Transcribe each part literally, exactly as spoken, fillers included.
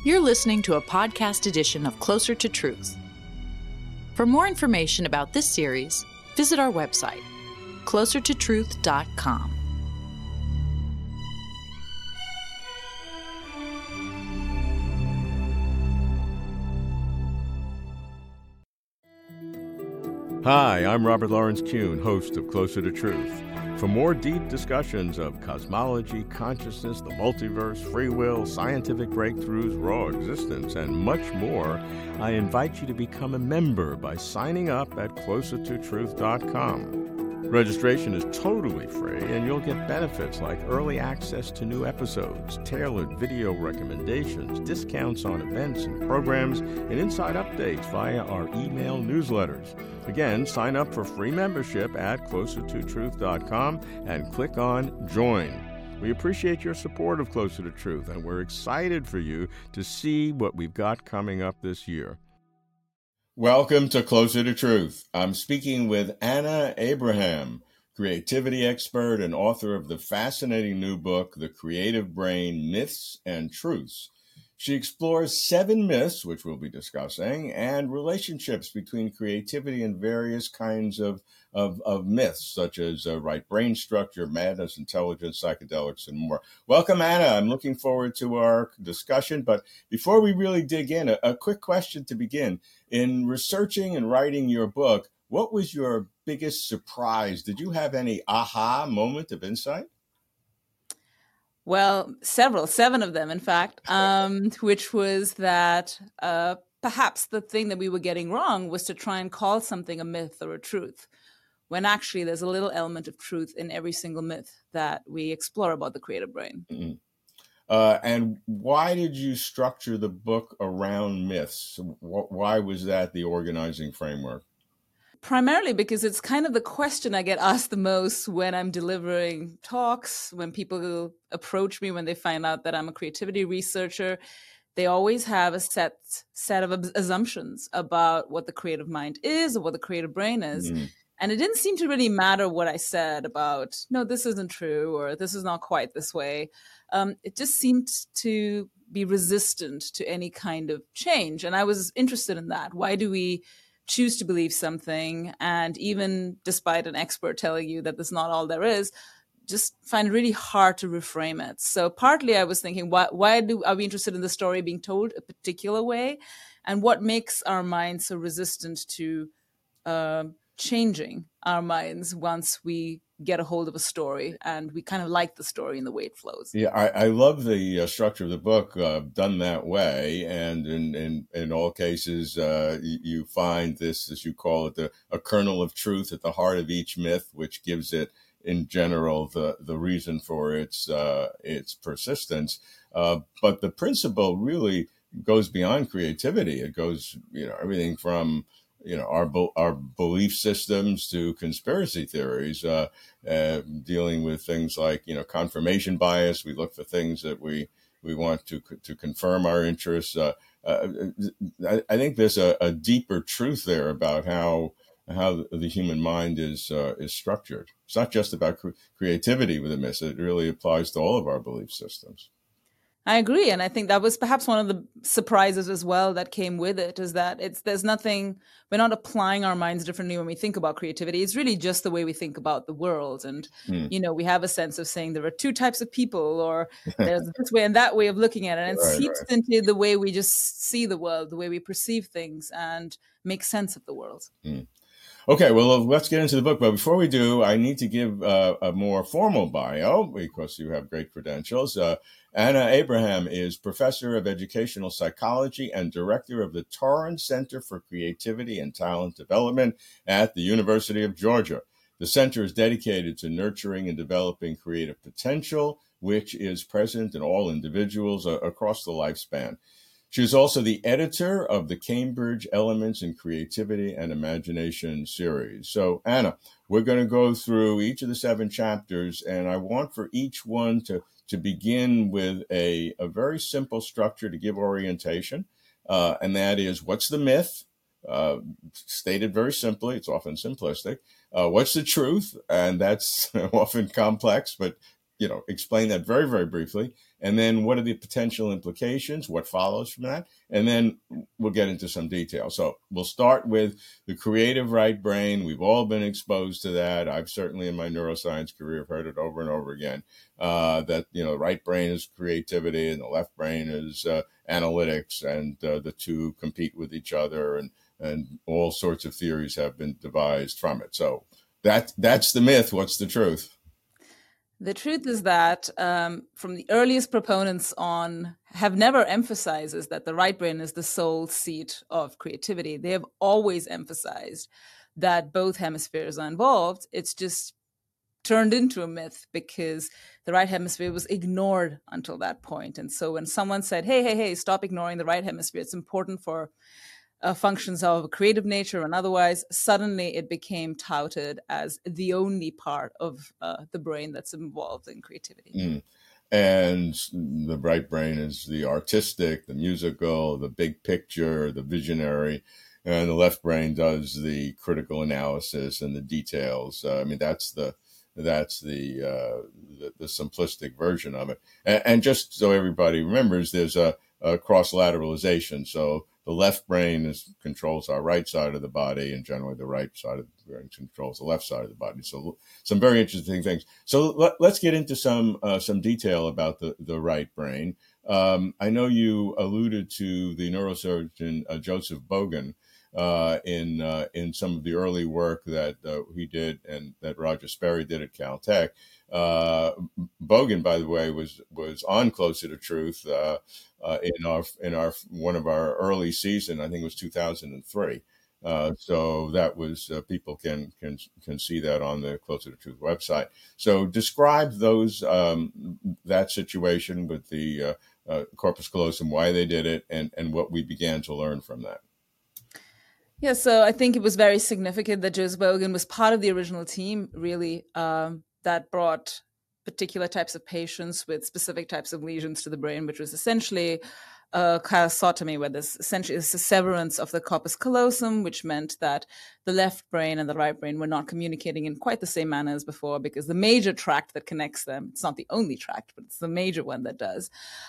You're listening to a podcast edition of Closer to Truth. For more information about this series, visit our website, closer to truth dot com. Hi, I'm Robert Lawrence Kuhn, host of Closer to Truth. For more deep discussions of cosmology, consciousness, the multiverse, free will, scientific breakthroughs, raw existence, and much more, I invite you to become a member by signing up at closer to truth dot com. Registration is totally free, and you'll get benefits like early access to new episodes, tailored video recommendations, discounts on events and programs, and inside updates via our email newsletters. Again, sign up for free membership at closer to truth dot com and click on Join. We appreciate your support of Closer to Truth, and we're excited for you to see what we've got coming up this year. Welcome to Closer to Truth. I'm speaking with Anna Abraham, creativity expert and author of the fascinating new book, The Creative Brain: Myths and Truths. She explores seven myths, which we'll be discussing, and relationships between creativity and various kinds of, of, of myths, such as uh, right brain structure, madness, intelligence, psychedelics, and more. Welcome, Anna. I'm looking forward to our discussion. But before we really dig in, a, a quick question to begin. In researching and writing your book, what was your biggest surprise? Did you have any aha moment of insight? Well, several, seven of them, in fact, um, which was that uh, perhaps the thing that we were getting wrong was to try and call something a myth or a truth, when actually there's a little element of truth in every single myth that we explore about the creative brain. Mm-hmm. Uh, and why did you structure the book around myths? Why was that the organizing framework? Primarily because it's kind of the question I get asked the most when I'm delivering talks, when people approach me, when they find out that I'm a creativity researcher. They always have a set set of assumptions about what the creative mind is or what the creative brain is. Mm. And it didn't seem to really matter what I said about, no, this isn't true, or this is not quite this way. Um, it just seemed to be resistant to any kind of change. And I was interested in that. Why do we choose to believe something, and even despite an expert telling you that that's not all there is, just find it really hard to reframe it. So partly I was thinking, why, why do are we interested in the story being told a particular way, and what makes our minds so resistant to uh, changing our minds once we get a hold of a story and we kind of like the story and the way it flows. Yeah, I, I love the uh, structure of the book uh, done that way. And in, in, in all cases, uh, you, you find this, as you call it, the, a kernel of truth at the heart of each myth, which gives it, in general, the, the reason for its, uh, its persistence. Uh, but the principle really goes beyond creativity. It goes, you know, everything from you know, our our belief systems to conspiracy theories, uh, uh, dealing with things like, you know, confirmation bias. We look for things that we, we want to to confirm our interests. Uh, uh, I, I think there's a, a deeper truth there about how how the human mind is uh, is structured. It's not just about cre- creativity with a myth. It really applies to all of our belief systems. I agree. And I think that was perhaps one of the surprises as well that came with it, is that it's there's nothing, we're not applying our minds differently when we think about creativity. It's really just the way we think about the world. And, mm. you know, we have a sense of saying there are two types of people, or there's this way and that way of looking at it. And it right, seeps right. into the way we just see the world, the way we perceive things and make sense of the world. Mm. Okay, well, let's get into the book. But before we do, I need to give uh, a more formal bio because you have great credentials. Uh, Anna Abraham is professor of educational psychology and director of the Torrance Center for Creativity and Talent Development at the University of Georgia. The center is dedicated to nurturing and developing creative potential, which is present in all individuals uh, across the lifespan. She is also the editor of the Cambridge Elements in Creativity and Imagination series. So, Anna, we're going to go through each of the seven chapters, and I want for each one to, to begin with a, a very simple structure to give orientation, uh, and that is, what's the myth? Uh, stated very simply, it's often simplistic. Uh, what's the truth? And that's often complex, but you know, explain that very, very briefly. And then what are the potential implications? What follows from that? And then we'll get into some detail. So we'll start with the creative right brain. We've all been exposed to that. I've certainly in my neuroscience career heard it over and over again, uh, that, you know, the right brain is creativity and the left brain is uh, analytics, and uh, the two compete with each other, and, and all sorts of theories have been devised from it. So that that's the myth. What's the truth? The truth is that um, from the earliest proponents on have never emphasized that the right brain is the sole seat of creativity. They have always emphasized that both hemispheres are involved. It's just turned into a myth because the right hemisphere was ignored until that point. And so when someone said, hey, hey, hey, stop ignoring the right hemisphere, it's important for Uh, functions of a creative nature and otherwise, suddenly it became touted as the only part of uh, the brain that's involved in creativity. Mm. And the right brain is the artistic, the musical, the big picture, the visionary, and the left brain does the critical analysis and the details. Uh, I mean, that's the that's the, uh, the the simplistic version of it. And, and just so everybody remembers, there's a, a cross-lateralization. So the left brain is, controls our right side of the body, and generally the right side of the brain controls the left side of the body. So some very interesting things. So let, let's get into some uh, some detail about the, the right brain. Um, I know you alluded to the neurosurgeon uh, Joseph Bogan uh, in uh, in some of the early work that uh, he did and that Roger Sperry did at Caltech. Uh, Bogan, by the way, was was on Closer to Truth uh, uh, in our in our one of our early season. I think it was two thousand three. Uh, so that was uh, people can can can see that on the Closer to Truth website. So describe those um, that situation with the uh, uh, corpus callosum, why they did it, and and what we began to learn from that. Yeah, so I think it was very significant that Joseph Bogan was part of the original team, really, um, that brought particular types of patients with specific types of lesions to the brain, which was essentially a chiassotomy, where there's essentially it's a severance of the corpus callosum, which meant that the left brain and the right brain were not communicating in quite the same manner as before, because the major tract that connects them, it's not the only tract, but it's the major one that does,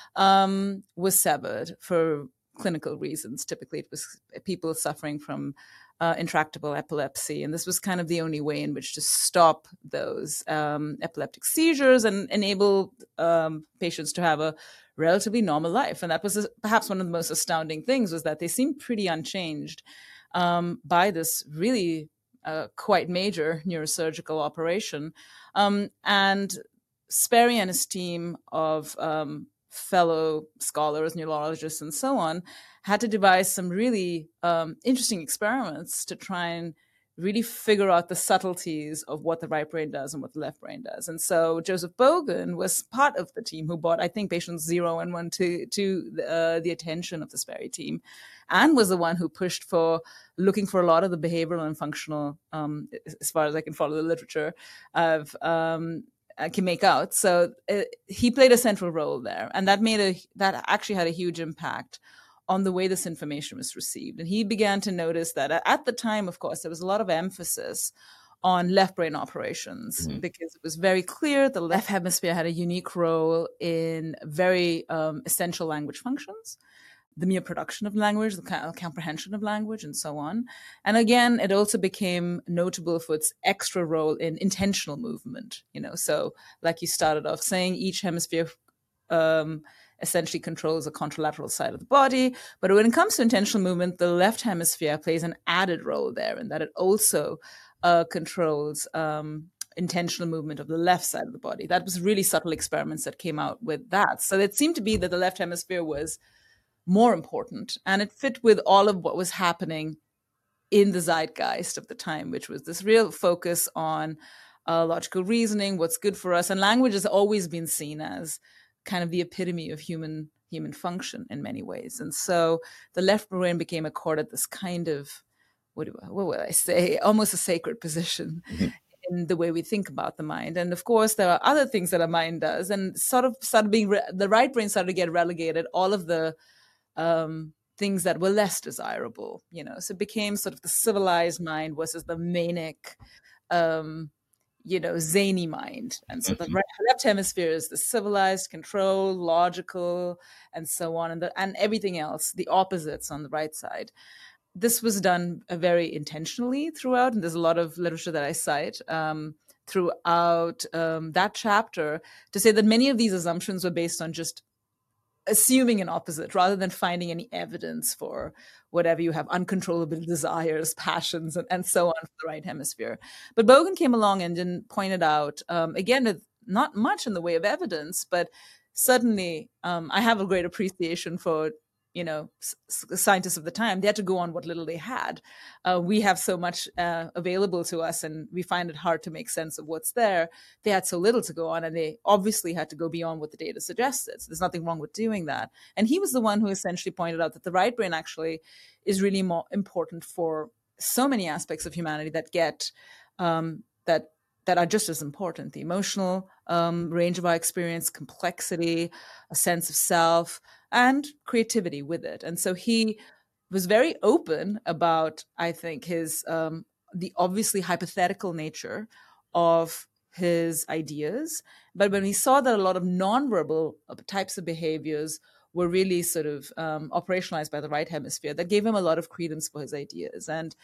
um, was severed for clinical reasons. Typically, it was people suffering from uh, intractable epilepsy. And this was kind of the only way in which to stop those um, epileptic seizures and enable um, patients to have a relatively normal life. And that was perhaps one of the most astounding things, was that they seemed pretty unchanged um, by this really uh, quite major neurosurgical operation. Um, and Sperry and his team of um, fellow scholars, neurologists, and so on, had to devise some really um, interesting experiments to try and really figure out the subtleties of what the right brain does and what the left brain does. And so Joseph Bogan was part of the team who brought, I think, patients zero and one to, to uh, the attention of the Sperry team, and was the one who pushed for looking for a lot of the behavioral and functional, um, as far as I can follow the literature, of um, I can make out. So uh, he played a central role there, and that made a that actually had a huge impact on the way this information was received. And he began to notice that at the time, of course, there was a lot of emphasis on left brain operations, mm-hmm. because it was very clear the left hemisphere had a unique role in very um, essential language functions, the mere production of language, the comprehension of language, and so on. And again, it also became notable for its extra role in intentional movement. You know, so like you started off saying, each hemisphere um, essentially controls the contralateral side of the body. But when it comes to intentional movement, the left hemisphere plays an added role there, in that it also uh, controls um, intentional movement of the left side of the body. That was really subtle experiments that came out with that. So it seemed to be that the left hemisphere was more important, and it fit with all of what was happening in the zeitgeist of the time, which was this real focus on uh, logical reasoning, what's good for us. And language has always been seen as kind of the epitome of human human function in many ways. And so the left brain became accorded this kind of, what, do I, what would I say, almost a sacred position mm-hmm. in the way we think about the mind. And of course, there are other things that a mind does, and sort of started being, re- the right brain started to get relegated, all of the um, things that were less desirable, you know. So it became sort of the civilized mind versus the manic, um, you know, zany mind. And so the right, left hemisphere is the civilized, controlled, logical, and so on, and the, and everything else, the opposites on the right side. This was done uh, very intentionally throughout, and there's a lot of literature that I cite um, throughout um, that chapter to say that many of these assumptions were based on just assuming an opposite rather than finding any evidence for whatever you have, uncontrollable desires, passions, and, and so on for the right hemisphere. But Bogan came along and then pointed out, um, again, not much in the way of evidence, but certainly um, I have a great appreciation for, you know, s- scientists of the time. They had to go on what little they had. Uh, we have so much uh, available to us, and we find it hard to make sense of what's there. They had so little to go on, and they obviously had to go beyond what the data suggested. So there's nothing wrong with doing that. And he was the one who essentially pointed out that the right brain actually is really more important for so many aspects of humanity that get um, that that are just as important: the emotional um, range of our experience, complexity, a sense of self, and creativity with it. And so he was very open about, I think, his um, the obviously hypothetical nature of his ideas. But when he saw that a lot of nonverbal types of behaviors were really sort of um, operationalized by the right hemisphere, that gave him a lot of credence for his ideas. And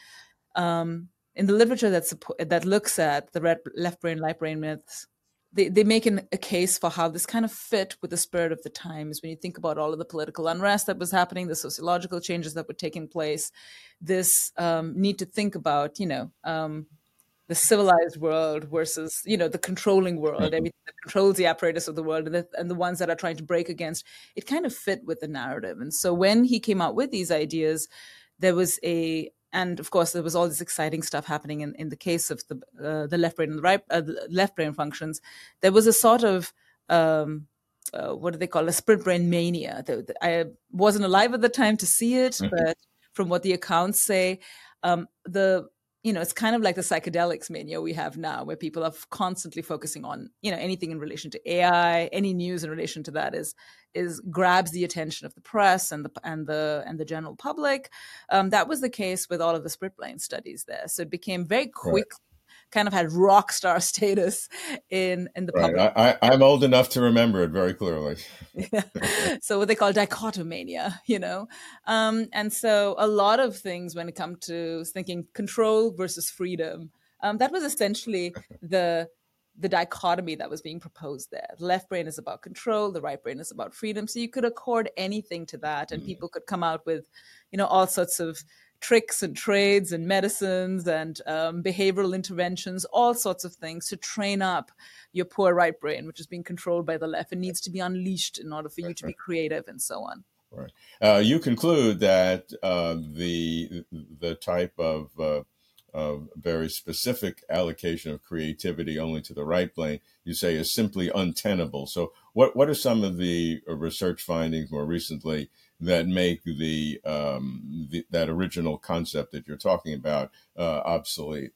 um, in the literature that's, that looks at the red, left brain, right brain myths, they, they make an, a case for how this kind of fit with the spirit of the times. When you think about all of the political unrest that was happening, the sociological changes that were taking place, this um, need to think about, you know, um, the civilized world versus, you know, the controlling world, everything that controls the apparatus of the world, and the, and the ones that are trying to break against, it kind of fit with the narrative. And so when he came out with these ideas, there was a, and of course, there was all this exciting stuff happening in, in the case of the uh, the left brain and the right uh, the left brain functions. There was a sort of um, uh, what do they call it? A sprint brain mania. The, the, I wasn't alive at the time to see it, but from what the accounts say, um, the you know, it's kind of like the psychedelics mania we have now, where people are constantly focusing on, you know, anything in relation to A I, any news in relation to that is is grabs the attention of the press and the and the and the general public. Um, that was the case with all of the sprint brain studies there. So it became very quick. Right. Kind of had rock star status in in the right. public. I, I, I'm old enough to remember it very clearly. Yeah. So what they call dichotomania, you know, um, and so a lot of things when it comes to thinking control versus freedom, um, that was essentially the the dichotomy that was being proposed there. The left brain is about control, the right brain is about freedom. So you could accord anything to that, and mm. people could come out with, you know, all sorts of tricks and trades and medicines and um, behavioral interventions, all sorts of things to train up your poor right brain, which is being controlled by the left and needs to be unleashed in order for you to be creative and so on. Right. Uh, you conclude that uh, the the type of uh, uh, very specific allocation of creativity only to the right brain, you say, is simply untenable. So what, what are some of the research findings more recently that make the, um, the that original concept that you're talking about uh, obsolete?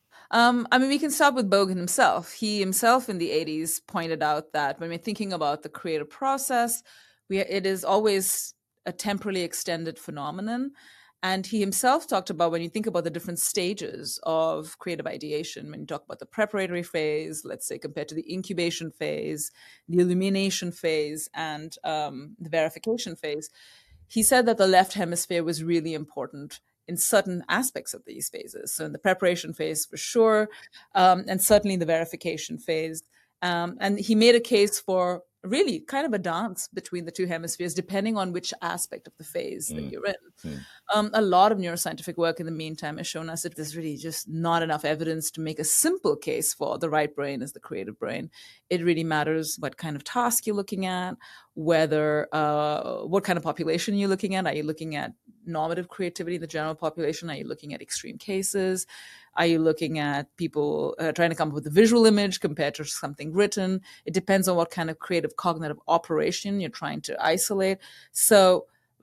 Um, I mean, we can start with Bogan himself. He himself in the eighties pointed out that when we're thinking about the creative process, we, it is always a temporally extended phenomenon. And he himself talked about, when you think about the different stages of creative ideation, when you talk about the preparatory phase, let's say compared to the incubation phase, the illumination phase, and um, the verification phase, he said that the left hemisphere was really important in certain aspects of these phases. So in the preparation phase, for sure, um, and certainly in the verification phase. Um, and he made a case for really kind of a dance between the two hemispheres, depending on which aspect of the phase mm. that you're in. Mm. Um, a lot of neuroscientific work in the meantime has shown us that there's really just not enough evidence to make a simple case for the right brain as the creative brain. It really matters what kind of task you're looking at, whether, uh, what kind of population you're looking at. Are you looking at normative creativity in the general population? Are you looking at extreme cases? Are you looking at people uh, trying to come up with a visual image compared to something written? It depends on what kind of creative cognitive operation you're trying to isolate. So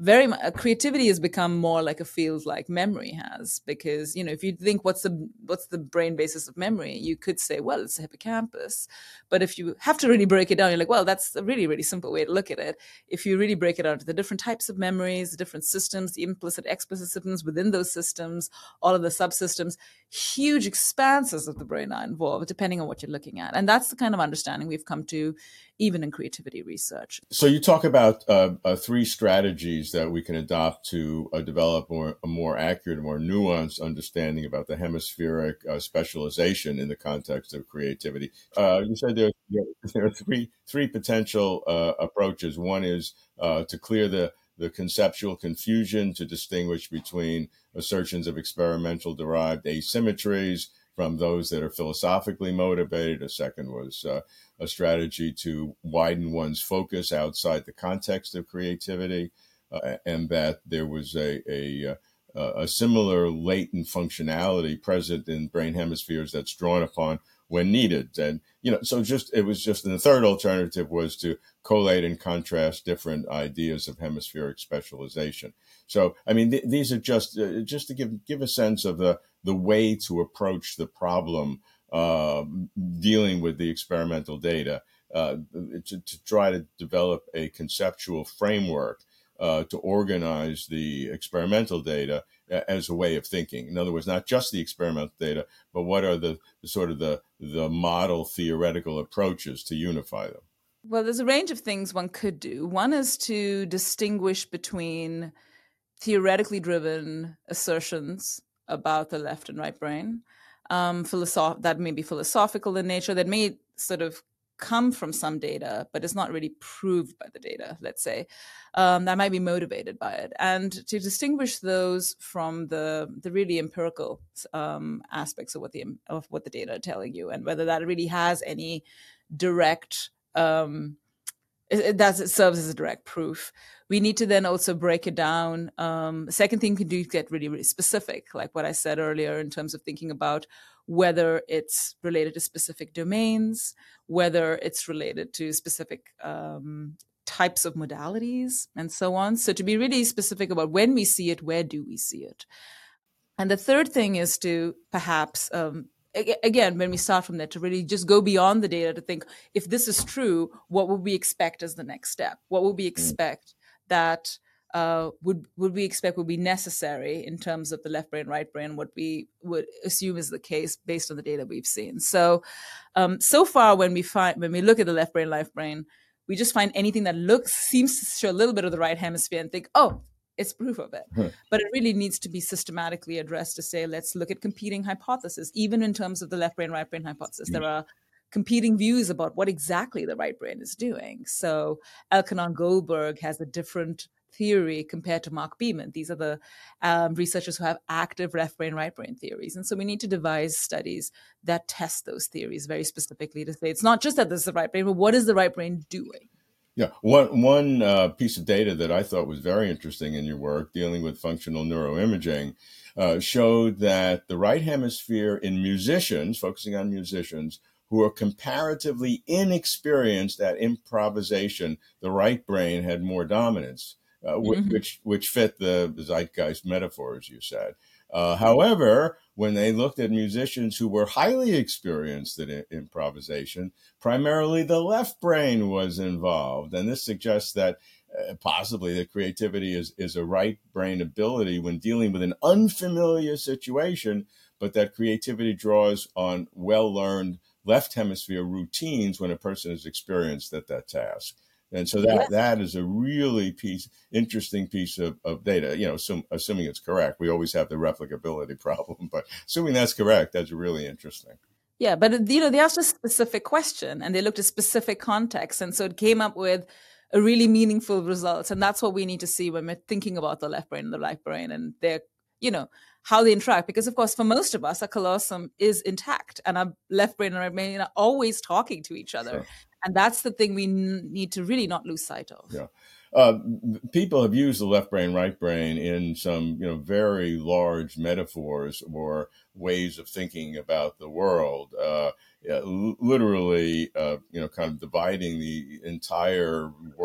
very mu- uh, creativity has become more like a field like memory has, because, you know, if you think what's the what's the brain basis of memory, you could say, well, it's the hippocampus. But if you have to really break it down, you're like, well, that's a really, really simple way to look at it. If you really break it down to the different types of memories, the different systems, the implicit, explicit systems within those systems, all of the subsystems, huge expanses of the brain are involved, depending on what you're looking at. And that's the kind of understanding we've come to even in creativity research. So you talk about uh, uh, three strategies that we can adopt to uh, develop more, a more accurate, more nuanced understanding about the hemispheric uh, specialization in the context of creativity. Uh, you said there, there are three three potential uh, approaches. One is uh, to clear the the conceptual confusion, to distinguish between assertions of experimental derived asymmetries from those that are philosophically motivated. A second was uh, a strategy to widen one's focus outside the context of creativity, uh, and that there was a, a, a similar latent functionality present in brain hemispheres that's drawn upon when needed. And, you know, so just, it was just, and the third alternative was to collate and contrast different ideas of hemispheric specialization. So, I mean, th- these are just, uh, just to give, give a sense of the, the way to approach the problem, uh, dealing with the experimental data, uh, to, to try to develop a conceptual framework uh, to organize the experimental data as a way of thinking. In other words, not just the experimental data, but what are the, the sort of the, the model theoretical approaches to unify them? Well, there's a range of things one could do. One is to distinguish between theoretically driven assertions about the left and right brain, um, philosoph- that may be philosophical in nature, that may sort of come from some data, but it's not really proved by the data, let's say, um, that might be motivated by it. And to distinguish those from the the really empirical um, aspects of what the of what the data are telling you, and whether that really has any direct um, it, it does it serves as a direct proof. We need to then also break it down. Um, the second thing you can do is get really, really specific, like what I said earlier, in terms of thinking about whether it's related to specific domains, whether it's related to specific um, types of modalities, and so on. So to be really specific about when we see it, where do we see it? And the third thing is to perhaps, um, again, when we start from there, to really just go beyond the data to think, if this is true, what would we expect as the next step? What would we expect that uh, would would we expect would be necessary in terms of the left brain, right brain, what we would assume is the case based on the data we've seen. So, um, so far, when we find when we look at the left brain, left brain, we just find anything that looks seems to show a little bit of the right hemisphere and think, oh, it's proof of it. Huh. But it really needs to be systematically addressed to say, let's look at competing hypotheses. Even in terms of the left brain, right brain hypothesis, there are competing views about what exactly the right brain is doing. So Elkanon Goldberg has a different theory compared to Mark Beeman. These are the um, researchers who have active left brain, right brain theories. And so we need to devise studies that test those theories very specifically to say, it's not just that this is the right brain, but what is the right brain doing? Yeah, one one uh, piece of data that I thought was very interesting in your work dealing with functional neuroimaging uh, showed that the right hemisphere in musicians, focusing on musicians who are comparatively inexperienced at improvisation, the right brain had more dominance, uh, mm-hmm. which which fit the, the zeitgeist metaphor, as you said. Uh, however, when they looked at musicians who were highly experienced in I- improvisation, primarily the left brain was involved. And this suggests that uh, possibly that creativity is, is a right brain ability when dealing with an unfamiliar situation, but that creativity draws on well-learned left hemisphere routines when a person is experienced at that task. And so that, yeah. that is a really piece, interesting piece of, of data, you know, assum, assuming it's correct. We always have the replicability problem, but assuming that's correct, that's really interesting. Yeah, but, you know, they asked a specific question and they looked at specific context. And so it came up with a really meaningful result. And that's what we need to see when we're thinking about the left brain and the right brain and their, you know, how they interact. Because, of course, for most of us, our callosum is intact and our left brain and right brain are always talking to each other. Sure. And that's the thing we n- need to really not lose sight of. Yeah. Uh, people have used the left brain, right brain in some, you know, very large metaphors or ways of thinking about the world. Uh, yeah, l- literally, uh, you know, kind of dividing the entire world,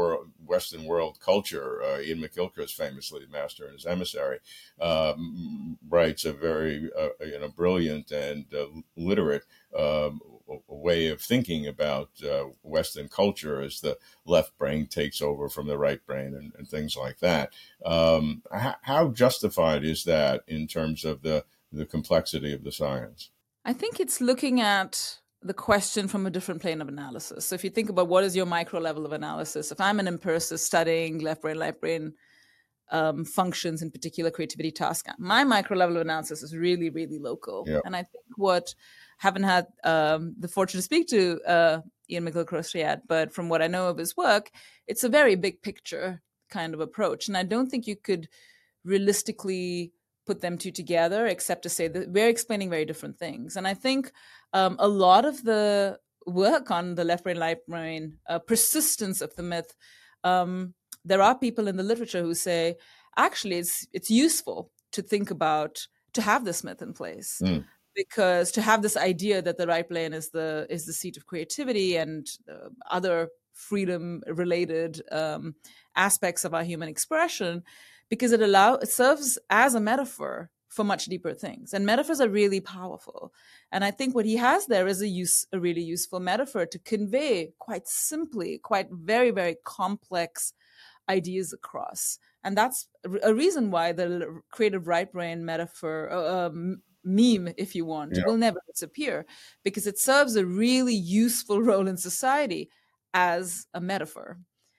Western world culture. Uh, Ian McGilchrist, famously Master and His Emissary, um, writes a very uh, you know brilliant and uh, literate um, way of thinking about uh, Western culture as the left brain takes over from the right brain and, and things like that. Um, how, how justified is that in terms of the, the complexity of the science? I think it's looking at the question from a different plane of analysis. So if you think about what is your micro level of analysis, if I'm an empiricist studying left brain, right brain um, functions, in particular creativity task, my micro level of analysis is really, really local. Yep. And I think what, haven't had um, the fortune to speak to uh, Ian McGilchrist yet, but from what I know of his work, it's a very big picture kind of approach. And I don't think you could realistically put them two together, except to say that we're explaining very different things. And I think um, a lot of the work on the left brain, right brain, uh, persistence of the myth, um, there are people in the literature who say, actually, it's it's useful to think about, to have this myth in place. Mm. Because to have this idea that the right brain is the is the seat of creativity and uh, other freedom-related um, aspects of our human expression, because it allow it serves as a metaphor for much deeper things, and metaphors are really powerful. And I think what he has there is a use a really useful metaphor to convey quite simply, quite very very complex ideas across. And that's a reason why the creative right brain metaphor. Uh, um, meme, if you want, yeah. will never disappear, because it serves a really useful role in society as a metaphor.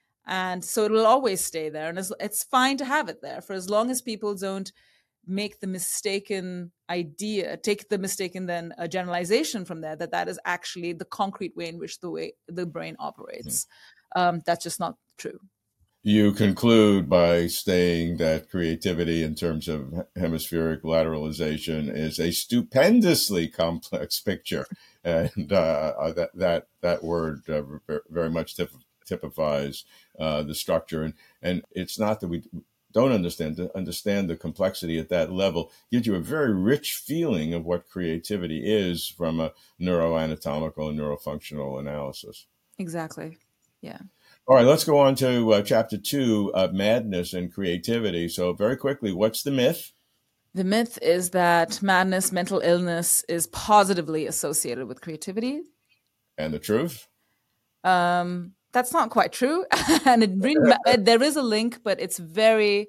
And so it will always stay there. And it's, it's fine to have it there for as long as people don't make the mistaken idea, take the mistaken then a generalization from there, that that is actually the concrete way in which the way the brain operates. Mm-hmm. Um, that's just not true. You conclude by saying that creativity in terms of hemispheric lateralization is a stupendously complex picture. And uh, that, that, that word uh, very much typ- typifies uh, the structure. And, and it's not that we don't understand, to understand the complexity at that level gives you a very rich feeling of what creativity is from a neuroanatomical and neurofunctional analysis. Exactly. Yeah. All right, let's go on to uh, chapter two, uh, madness and creativity. So very quickly, what's the myth? The myth is that madness, mental illness, is positively associated with creativity. And the truth? Um, that's not quite true. And it really, there is a link, but it's very,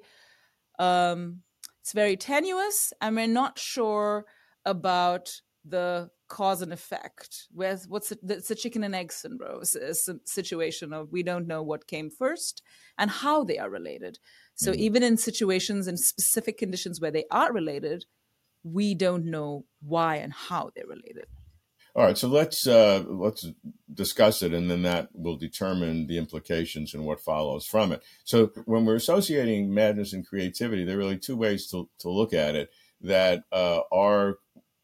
um, it's very tenuous, and we're not sure about the cause and effect. Where's what's it, it's a chicken and egg syndrome. It's a situation of we don't know what came first and how they are related. So mm-hmm. even in situations and specific conditions where they are related, we don't know why and how they're related. All right, so let's uh, let's discuss it, and then that will determine the implications and what follows from it. So when we're associating madness and creativity, there are really two ways to, to look at it that uh, are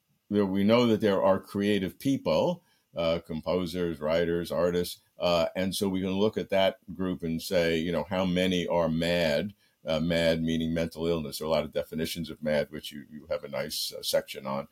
we know that there are creative people, uh, composers, writers, artists, uh, and so we can look at that group and say, you know, how many are mad? Uh, mad meaning mental illness. There are a lot of definitions of mad, which you, you have a nice uh, section on.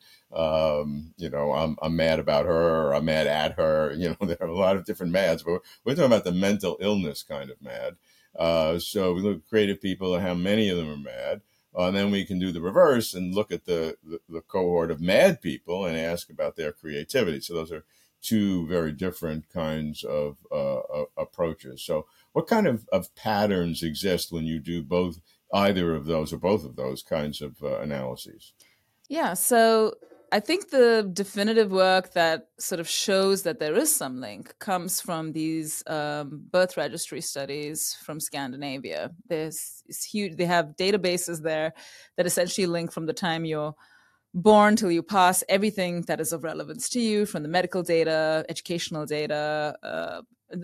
Um, you know, I'm, I'm mad about her, or I'm mad at her. You know, there are a lot of different mads, but we're, we're talking about the mental illness kind of mad. Uh, so we look at creative people and how many of them are mad. Uh, and then we can do the reverse and look at the, the, the cohort of mad people and ask about their creativity. So those are two very different kinds of uh, uh, approaches. So what kind of, of patterns exist when you do both, either of those or both of those kinds of uh, analyses? Yeah, so I think the definitive work that sort of shows that there is some link comes from these um, birth registry studies from Scandinavia. There's it's huge. They have databases there that essentially link from the time you're born till you pass everything that is of relevance to you, from the medical data, educational data, uh,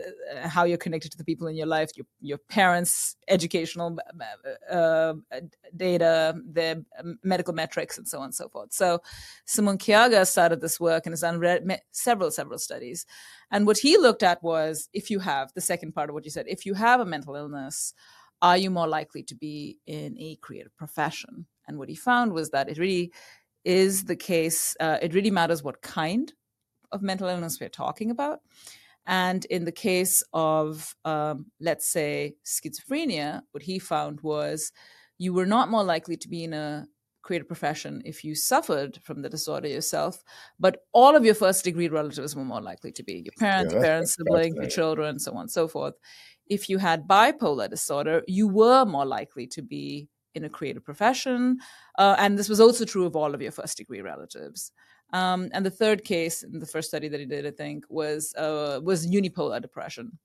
how you're connected to the people in your life, your your parents' educational uh, data, their medical metrics, and so on and so forth. So Simon Kyaga started this work and has done re- several, several studies. And what he looked at was, if you have, the second part of what you said, if you have a mental illness, are you more likely to be in a creative profession? And what he found was that it really is the case. Uh, it really matters what kind of mental illness we're talking about. And in the case of, um, let's say, schizophrenia, what he found was you were not more likely to be in a creative profession if you suffered from the disorder yourself, but all of your first degree relatives were more likely to be your parents, Yeah, that's parents, siblings, your children, so on and so forth. If you had bipolar disorder, you were more likely to be in a creative profession. Uh, and this was also true of all of your first degree relatives. Um, and the third case in the first study that he did, I think, was uh, was unipolar depression.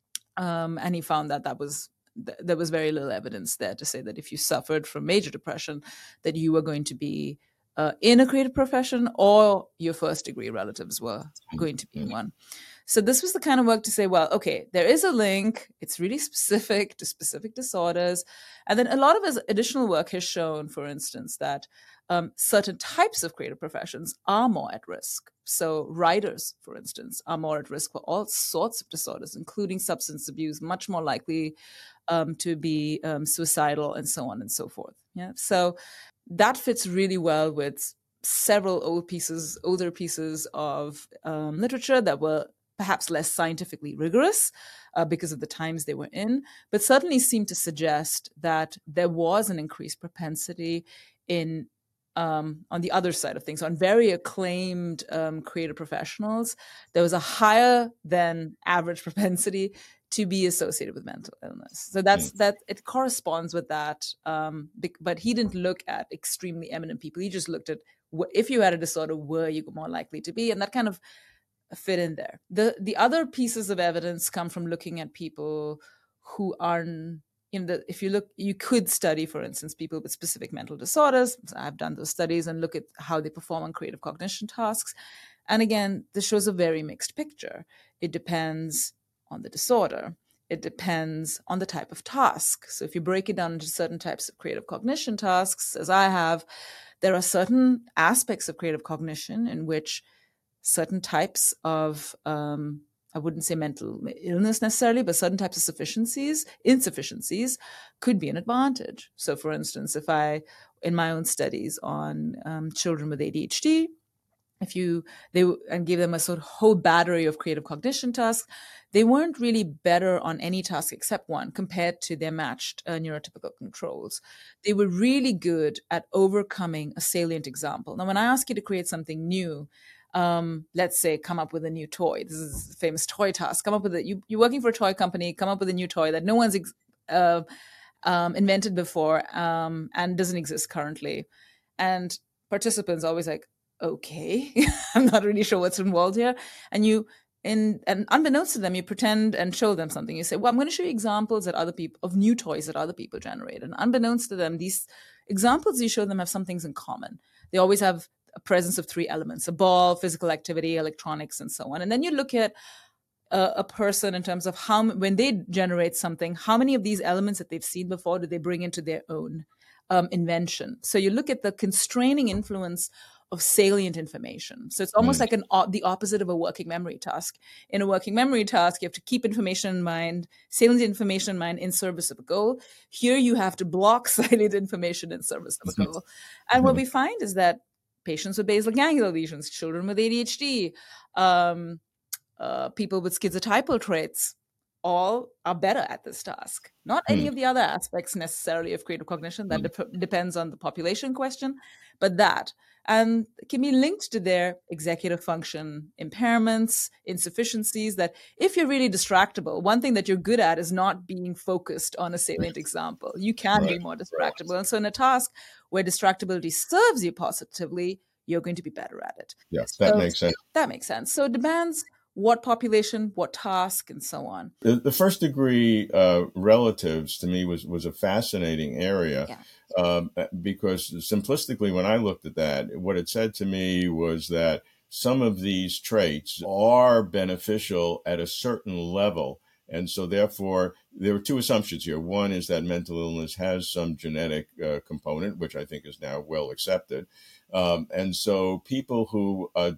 Um, and he found that that was th- there was very little evidence there to say that if you suffered from major depression, that you were going to be uh, in a creative profession or your first degree relatives were going to be in one. So this was the kind of work to say, well, okay, there is a link. It's really specific to specific disorders. And then a lot of his additional work has shown, for instance, that um, certain types of creative professions are more at risk. So writers, for instance, are more at risk for all sorts of disorders, including substance abuse, much more likely um, to be um, suicidal, and so on and so forth. Yeah. So that fits really well with several old pieces, older pieces of um, literature that were perhaps less scientifically rigorous uh, because of the times they were in, but certainly seemed to suggest that there was an increased propensity in um, on the other side of things, on very acclaimed um, creative professionals. There was a higher than average propensity to be associated with mental illness. So that's mm. that it corresponds with that. Um, but he didn't look at extremely eminent people. He just looked at wh- if you had a disorder, were you more likely to be, and that kind of fit in there. The the other pieces of evidence come from looking at people who are in the, if you look, you could study, for instance, people with specific mental disorders. I've done those studies and look at how they perform on creative cognition tasks. And again, this shows a very mixed picture. It depends on the disorder. It depends on the type of task. So if you break it down into certain types of creative cognition tasks, as I have, there are certain aspects of creative cognition in which certain types of, um, I wouldn't say mental illness necessarily, but certain types of sufficiencies, insufficiencies could be an advantage. So for instance, if I, in my own studies on um, children with A D H D, if you, they, and gave them a sort of whole battery of creative cognition tasks, they weren't really better on any task except one compared to their matched uh, neurotypical controls. They were really good at overcoming a salient example. Now, when I ask you to create something new, Um, let's say, come up with a new toy. This is a famous toy task. Come up with it. You, you're working for a toy company. Come up with a new toy that no one's ex- uh, um, invented before um, and doesn't exist currently. And participants are always like, okay, I'm not really sure what's involved here. And you, in, and unbeknownst to them, you pretend and show them something. You say, well, I'm going to show you examples that other people, of new toys that other people generate. And unbeknownst to them, these examples you show them have some things in common. They always have a presence of three elements: a ball, physical activity, electronics, and so on. And then you look at a, a person in terms of how, when they generate something, how many of these elements that they've seen before do they bring into their own um, invention? So you look at the constraining influence of salient information. So it's almost mm. like an the opposite of a working memory task. In a working memory task, you have to keep information in mind, salient information in mind in service of a goal. Here you have to block salient information in service of a goal. And what we find is that patients with basal ganglia lesions, children with A D H D, um, uh, people with schizotypal traits, all are better at this task. Not hmm. any of the other aspects necessarily of creative cognition. That hmm. de- depends on the population question, but that. And it can be linked to their executive function impairments, insufficiencies, that if you're really distractible, one thing that you're good at is not being focused on a salient example. You can right. be more distractible. Right. And so in a task where distractibility serves you positively, you're going to be better at it. Yes, that so, makes sense. That makes sense. So it demands what population, what task, and so on. The, the first degree uh, relatives to me was, was a fascinating area. Yeah. Um, because simplistically, when I looked at that, what it said to me was that some of these traits are beneficial at a certain level. And so therefore, there are two assumptions here. One is that mental illness has some genetic uh, component, which I think is now well accepted. Um, and so people who uh,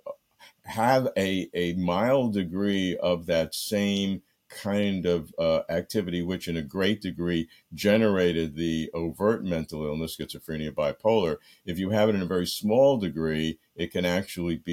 have a, a mild degree of that same kind of uh, activity, which in a great degree generated the overt mental illness, schizophrenia, bipolar. If you have it in a very small degree, it can actually be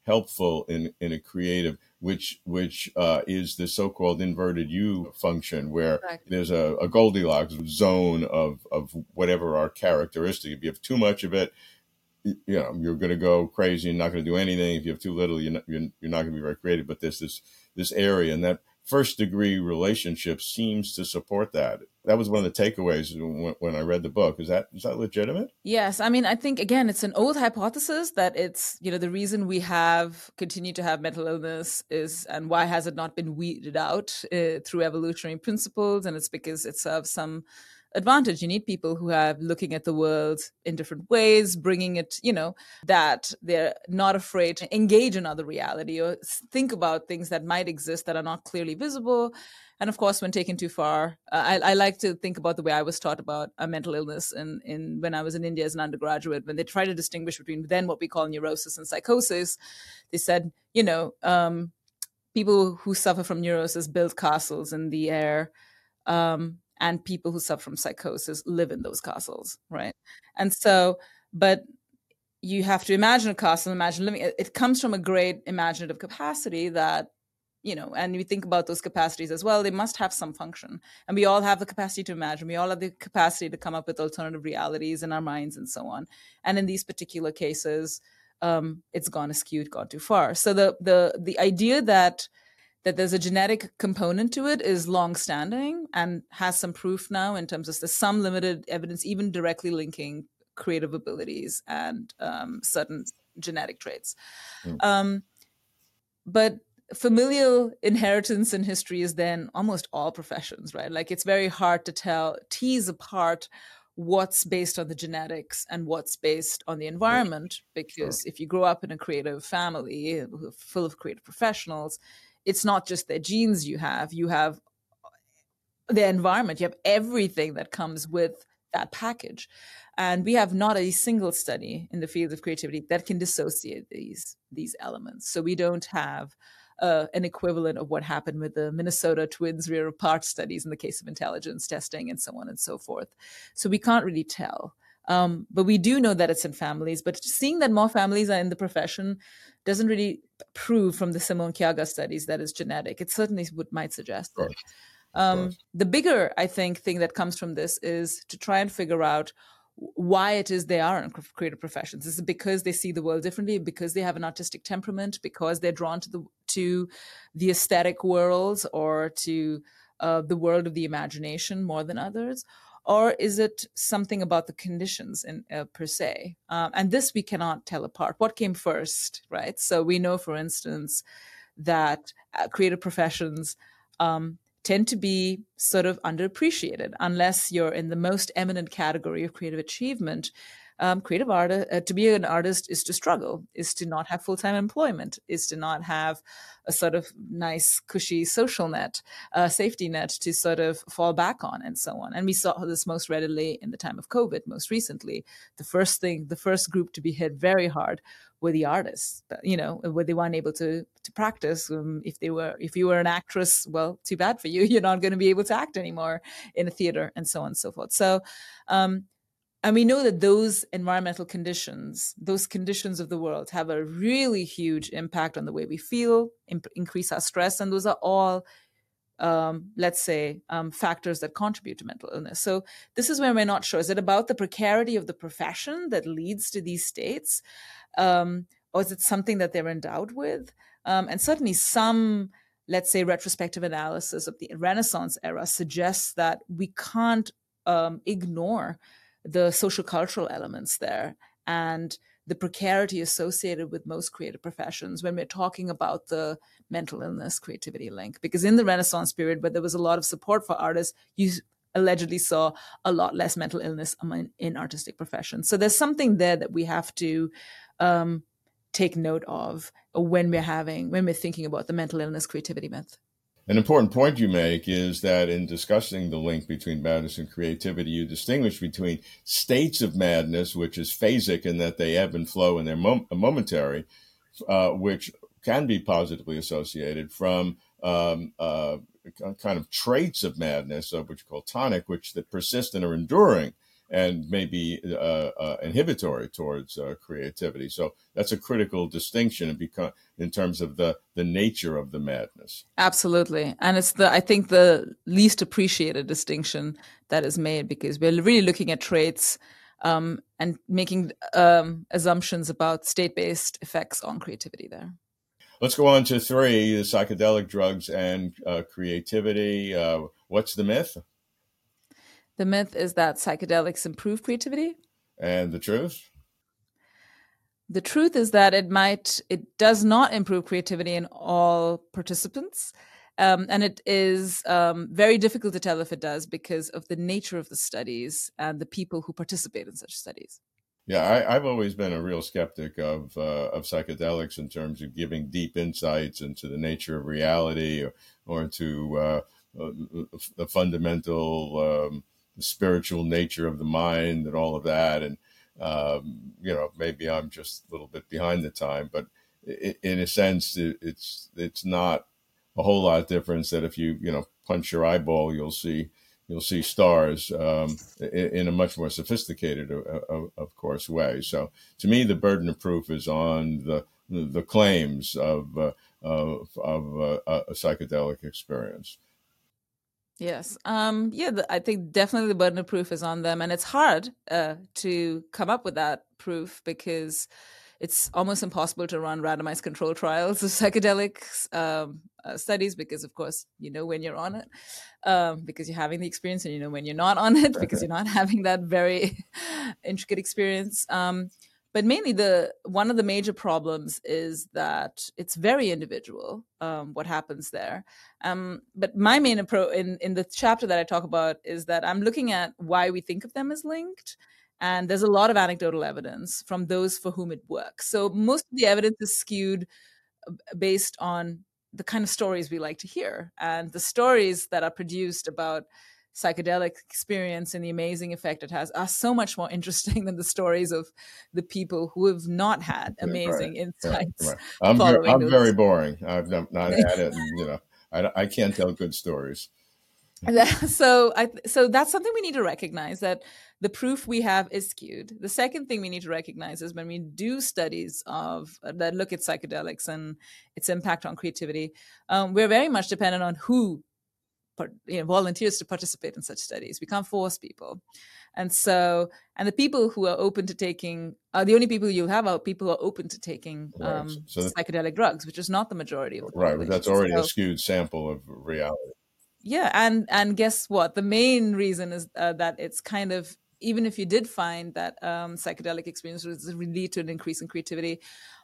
helpful in, in a creative, which which uh, is the so-called inverted U function, where Exactly. there's a, a Goldilocks zone of, of whatever our characteristic. If you have too much of it, you know, you're going to go crazy and not going to do anything. If you have too little, you're not, you're, you're not going to be very creative. But there's this this area, and that first degree relationship seems to support that. That was one of the takeaways when, when I read the book. Is that is that legitimate? Yes. I mean, I think, again, it's an old hypothesis that it's, you know, the reason we have continued to have mental illness is, and why has it not been weeded out uh, through evolutionary principles? And it's because it serves some advantage. You need people who are looking at the world in different ways, bringing it, you know, that they're not afraid to engage in other reality or think about things that might exist that are not clearly visible. And of course, when taken too far, uh, I, I like to think about the way I was taught about a mental illness in, in when I was in India as an undergraduate, when they try to distinguish between then what we call neurosis and psychosis. They said, you know, um, people who suffer from neurosis build castles in the air. Um, and people who suffer from psychosis live in those castles, right? And so, but you have to imagine a castle, imagine living. It, it comes from a great imaginative capacity that, you know, and you think about those capacities as well, they must have some function. And we all have the capacity to imagine. We all have the capacity to come up with alternative realities in our minds and so on. And in these particular cases, um, it's gone askew, gone too far. So the the the idea that that there's a genetic component to it is longstanding and has some proof now in terms of there's some limited evidence, even directly linking creative abilities and um, certain genetic traits. Mm. Um, but familial inheritance in history is then almost all professions, right? Like it's very hard to tell, tease apart what's based on the genetics and what's based on the environment, because sure. if you grow up in a creative family full of creative professionals, it's not just their genes you have, you have the environment, you have everything that comes with that package. And we have not a single study in the field of creativity that can dissociate these, these elements. So we don't have uh, an equivalent of what happened with the Minnesota twins rear apart studies in the case of intelligence testing and so on and so forth. So we can't really tell. Um, but we do know that it's in families. But seeing that more families are in the profession doesn't really prove from the Simone Kyaga studies that it's genetic. It certainly would might suggest it. Um, the bigger, I think, thing that comes from this is to try and figure out why it is they are in creative professions. Is it because they see the world differently, because they have an artistic temperament, because they're drawn to the to the aesthetic world or to uh, the world of the imagination more than others? Or is it something about the conditions in, uh, per se? Um, and this we cannot tell apart. What came first, right? So we know, for instance, that uh, creative professions um, tend to be sort of underappreciated unless you're in the most eminent category of creative achievement. Um, creative art, uh, to be an artist is to struggle, is to not have full-time employment, is to not have a sort of nice, cushy social net, uh, safety net to sort of fall back on and so on. And we saw this most readily in the time of COVID, most recently. The first thing, the first group to be hit very hard were the artists, you know, where they weren't able to to practice. Um, if they were, if you were an actress, well, too bad for you. You're not going to be able to act anymore in a theater and so on and so forth. So, um, and we know that those environmental conditions, those conditions of the world have a really huge impact on the way we feel, imp- increase our stress. And those are all, um, let's say, um, factors that contribute to mental illness. So this is where we're not sure. Is it about the precarity of the profession that leads to these states? Um, or is it something that they're endowed with? Um, and certainly some, let's say, retrospective analysis of the Renaissance era suggests that we can't um, ignore the social cultural elements there and the precarity associated with most creative professions when we're talking about the mental illness creativity link. Because in the Renaissance period, where there was a lot of support for artists, you allegedly saw a lot less mental illness among, in artistic professions. So there's something there that we have to um, take note of when we're having, when we're thinking about the mental illness creativity myth. An important point you make is that in discussing the link between madness and creativity, you distinguish between states of madness, which is phasic in that they ebb and flow and they're mom- momentary, uh, which can be positively associated, from um, uh, kind of traits of madness, uh, which you call tonic, which that persist and are enduring. and maybe uh, uh, inhibitory towards uh, creativity. So that's a critical distinction in, beca- in terms of the, the nature of the madness. Absolutely. And it's the, I think, the least appreciated distinction that is made, because we're really looking at traits um, and making um, assumptions about state-based effects on creativity there. Let's go on to three, the psychedelic drugs and uh, creativity. Uh, what's the myth? The myth is that psychedelics improve creativity. And the truth? The truth is that it might, it does not improve creativity in all participants. Um, and it is um, very difficult to tell if it does because of the nature of the studies and the people who participate in such studies. Yeah, I, I've always been a real skeptic of uh, of psychedelics in terms of giving deep insights into the nature of reality, or, or into uh, the fundamental um, spiritual nature of the mind and all of that. And, um, you know, maybe I'm just a little bit behind the time, but it, in a sense, it, it's it's not a whole lot different that if you, you know, punch your eyeball, you'll see you'll see stars um, in, in a much more sophisticated, of, of course, way. So to me, the burden of proof is on the the claims of uh, of, of uh, a psychedelic experience. Yes. Um, yeah, the, I think definitely the burden of proof is on them. And it's hard uh, to come up with that proof because it's almost impossible to run randomized control trials of psychedelic um, uh, studies because, of course, you know when you're on it, um, because you're having the experience, and you know when you're not on it because you're not having that very intricate experience. Um, but mainly, the one of the major problems is that it's very individual, um, what happens there. Um, but my main approach in, in the chapter that I talk about is that I'm looking at why we think of them as linked. And there's a lot of anecdotal evidence from those for whom it works. So most of the evidence is skewed based on the kind of stories we like to hear. And the stories that are produced about psychedelic experience and the amazing effect it has are so much more interesting than the stories of the people who have not had amazing right, insights. Right, right. I'm, very, I'm very boring. I've not, not had it. And, you know, I, I can't tell good stories. So, I, so that's something we need to recognize, that the proof we have is skewed. The second thing we need to recognize is when we do studies of uh, that look at psychedelics and its impact on creativity, um, we're very much dependent on who you know, volunteers to participate in such studies. We can't force people. And so, and the people who are open to taking, uh, the only people you have are people who are open to taking um, right. so that, psychedelic drugs, which is not the majority of the right, population. But that's already so, a skewed sample of reality. Yeah, and and guess what? The main reason is uh, that it's kind of, even if you did find that um, psychedelic experiences lead to an increase in creativity,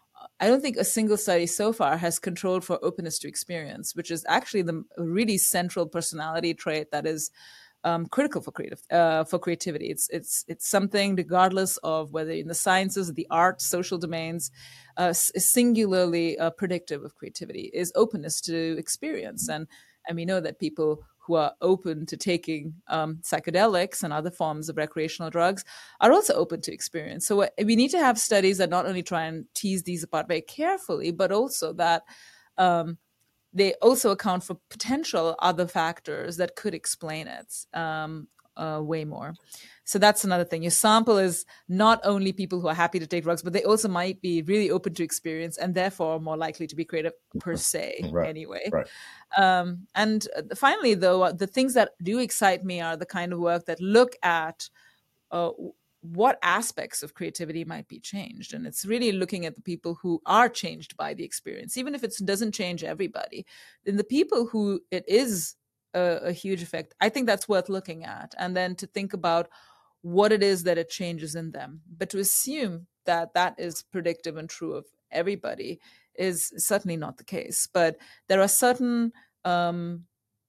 I don't think a single study so far has controlled for openness to experience, which is actually the really central personality trait that is um, critical for creative uh, for creativity. It's it's it's something, regardless of whether in the sciences, the arts, social domains, uh, is singularly uh, predictive of creativity, is openness to experience. And and we know that people who are open to taking um, psychedelics and other forms of recreational drugs are also open to experience. So we need to have studies that not only try and tease these apart very carefully, but also that um, they also account for potential other factors that could explain it um, uh, way more. So that's another thing. Your sample is not only people who are happy to take drugs, but they also might be really open to experience and therefore more likely to be creative per se right, anyway. Right. Um, and finally, though, the things that do excite me are the kind of work that look at uh, what aspects of creativity might be changed. And it's really looking at the people who are changed by the experience, even if it doesn't change everybody. Then the people who it is a, a huge effect, I think that's worth looking at. And then to think about what it is that it changes in them. But to assume that that is predictive and true of everybody is certainly not the case. But there are certain um,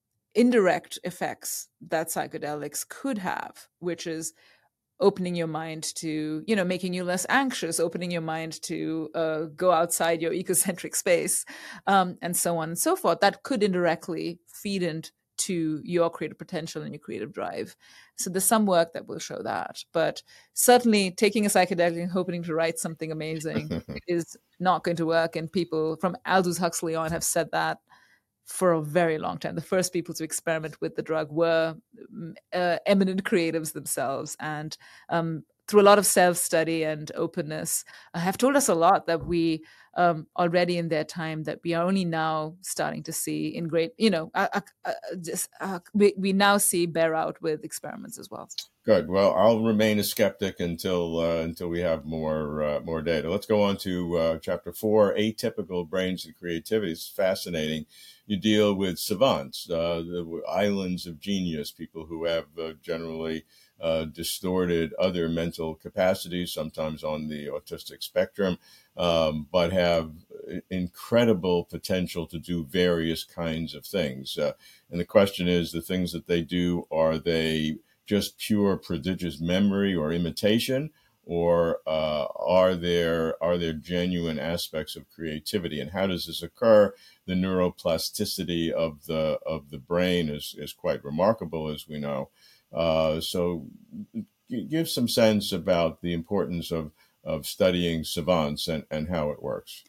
indirect effects that psychedelics could have, which is opening your mind to, you know, making you less anxious, opening your mind to uh, go outside your ecocentric space, um, and so on and so forth. That could indirectly feed into to your creative potential and your creative drive. So there's some work that will show that. But certainly taking a psychedelic and hoping to write something amazing is not going to work. And people from Aldous Huxley on have said that for a very long time. The first people to experiment with the drug were uh, eminent creatives themselves, and um, through a lot of self-study and openness, uh, have told us a lot that we um, already in their time that we are only now starting to see in great, you know, uh, uh, uh, just, uh, we, we now see bear out with experiments as well. Good. Well, I'll remain a skeptic until uh, until we have more uh, more data. Let's go on to uh, chapter four, Atypical Brains and Creativity. It's fascinating. You deal with savants, uh, the islands of genius, people who have uh, generally uh, distorted other mental capacities, sometimes on the autistic spectrum, um, but have incredible potential to do various kinds of things. Uh, and the question is, the things that they do, are they just pure prodigious memory or imitation, or uh, are there are there genuine aspects of creativity? And how does this occur? The neuroplasticity of the of the brain is is quite remarkable, as we know. Uh, so, give some sense about the importance of of studying savants and, and how it works.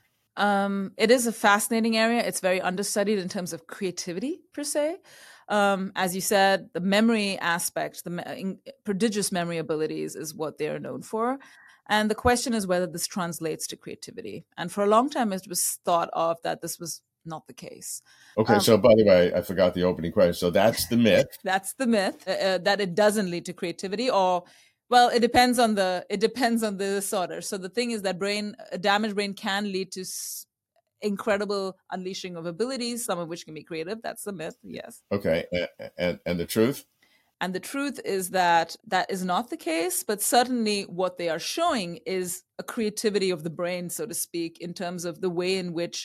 Um, it is a fascinating area. It's very understudied in terms of creativity per se. Um, as you said, the memory aspect, the me- prodigious memory abilities is what they are known for. And the question is whether this translates to creativity. And for a long time, it was thought of that this was not the case. Okay, um, so by the way, I forgot the opening question. So that's the myth. That's the myth, uh, uh, that it doesn't lead to creativity, or, well, it depends on the it depends on the disorder. So the thing is that brain, a damaged brain can lead to s- incredible unleashing of abilities, some of which can be creative. That's the myth, yes. Okay, and and the truth? And the truth is that that is not the case, but certainly what they are showing is a creativity of the brain, so to speak, in terms of the way in which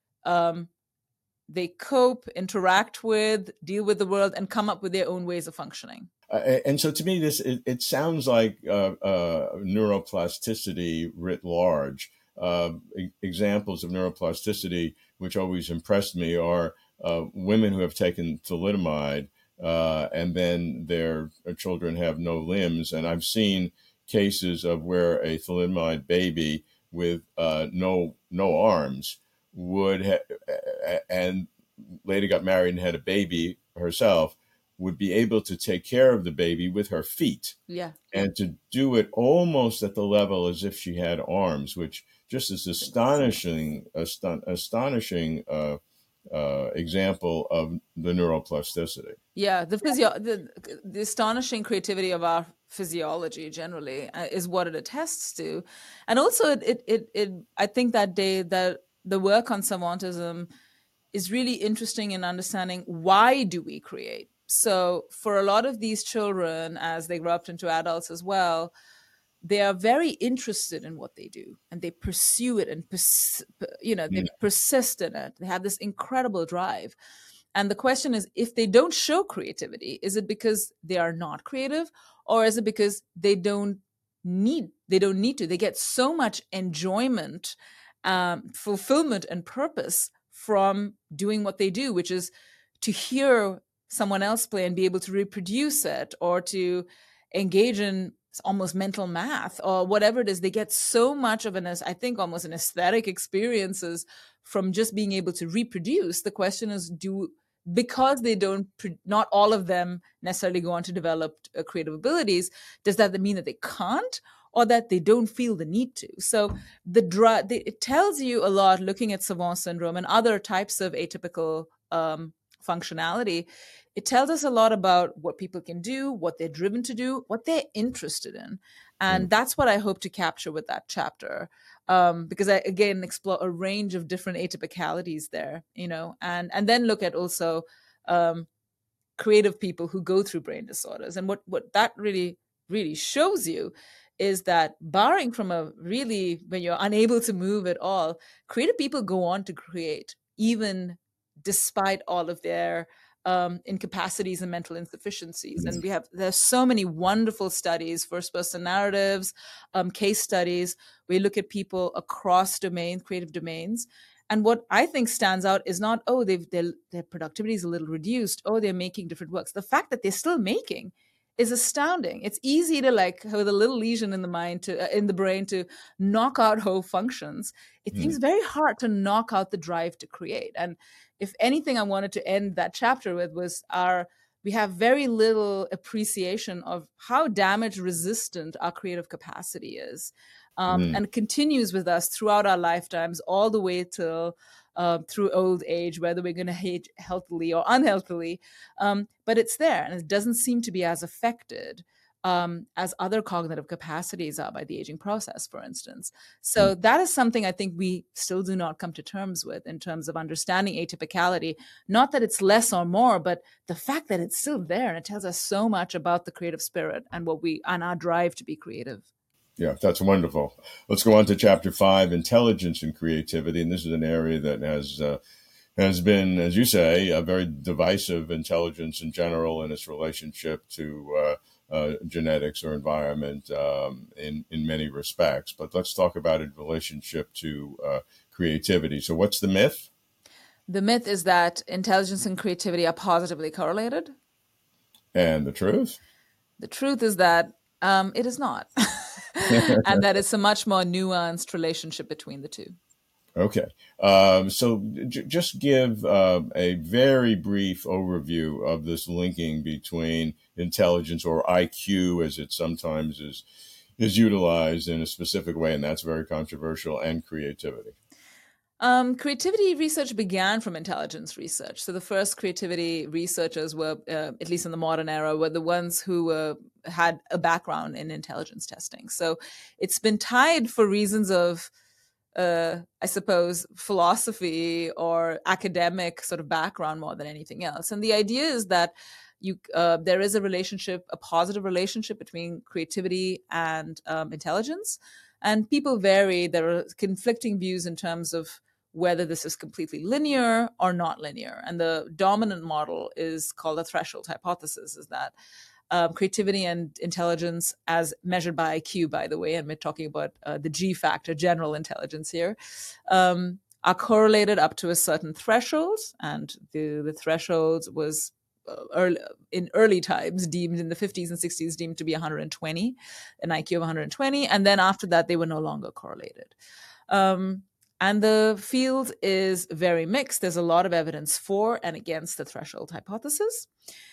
um, they cope, interact with, deal with the world, and come up with their own ways of functioning. Uh, and so to me, this it, it sounds like uh, uh, neuroplasticity writ large. Uh, e- examples of neuroplasticity, which always impressed me, are uh, women who have taken thalidomide uh, and then their children have no limbs. And I've seen cases of where a thalidomide baby with uh, no no arms would ha- and later got married and had a baby herself, would be able to take care of the baby with her feet. Yeah. And to do it almost at the level as if she had arms, which just is astonishing, aston- astonishing uh, uh, example of the neuroplasticity. Yeah, the physio, the, the astonishing creativity of our physiology generally uh, is what it attests to, and also it, it, it, it, I think that day that the work on savantism is really interesting in understanding why do we create. So for a lot of these children, as they grow up into adults as well, they are very interested in what they do and they pursue it and, pers- you know, they yeah. persist in it. They have this incredible drive. And the question is, if they don't show creativity, is it because they are not creative, or is it because they don't need, they don't need to? They get so much enjoyment, um, fulfillment, and purpose from doing what they do, which is to hear someone else play and be able to reproduce it, or to engage in almost mental math or whatever it is. They get so much of an, I think, almost an aesthetic experiences from just being able to reproduce. The question is, do, because they don't, not all of them necessarily go on to develop uh, creative abilities, does that mean that they can't, or that they don't feel the need to? So the drug, it tells you a lot, looking at savant syndrome and other types of atypical um, functionality. It tells us a lot about what people can do, what they're driven to do, what they're interested in. And mm. that's what I hope to capture with that chapter. Um, because I, again, explore a range of different atypicalities there, you know, and, and then look at also um, creative people who go through brain disorders. And what, what that really, really shows you is that, barring from a really, when you're unable to move at all, creative people go on to create, even despite all of their um, incapacities and mental insufficiencies. And we have, there's so many wonderful studies, first person narratives, um, case studies. We look at people across domains, creative domains. And what I think stands out is not, oh, they've, their, their productivity is a little reduced. Oh, they're making different works. The fact that they're still making is astounding. It's easy to, like, with a little lesion in the mind, to uh, in the brain, to knock out whole functions. It mm. seems very hard to knock out the drive to create. And if anything, I wanted to end that chapter with was our, we have very little appreciation of how damage resistant our creative capacity is. Um, Mm. and continues with us throughout our lifetimes, all the way till uh, through old age, whether we're going to age healthily or unhealthily. Um, but it's there, and it doesn't seem to be as affected um, as other cognitive capacities are by the aging process, for instance. So Mm. that is something I think we still do not come to terms with in terms of understanding atypicality. Not that it's less or more, but the fact that it's still there, and it tells us so much about the creative spirit and what we and our drive to be creative. Yeah, that's wonderful. Let's go on to chapter five, intelligence and creativity. And this is an area that has uh, has been, as you say, a very divisive, intelligence in general and its relationship to uh, uh, genetics or environment um, in, in many respects. But let's talk about its relationship to uh, creativity. So what's the myth? The myth is that intelligence and creativity are positively correlated. And the truth? The truth is that um, it is not. And that it's a much more nuanced relationship between the two. Okay. Um, so j- just give uh, a very brief overview of this linking between intelligence, or I Q, as it sometimes is, is utilized in a specific way, and that's very controversial, and creativity. Um, creativity research began from intelligence research. So the first creativity researchers were, uh, at least in the modern era, were the ones who uh, had a background in intelligence testing. So it's been tied for reasons of, uh, I suppose, philosophy or academic sort of background more than anything else. And the idea is that you uh, there is a relationship, a positive relationship between creativity and um, intelligence. And people vary. There are conflicting views in terms of whether this is completely linear or not linear. And the dominant model is called the threshold hypothesis, is that um, creativity and intelligence, as measured by I Q, by the way, and we're talking about uh, the G factor, general intelligence here, um, are correlated up to a certain threshold. And the, the threshold was Early, in early times deemed in the fifties and sixties deemed to be one hundred twenty, an I Q of one hundred twenty, and then after that they were no longer correlated. Um, and the field is very mixed. There's a lot of evidence for and against the threshold hypothesis,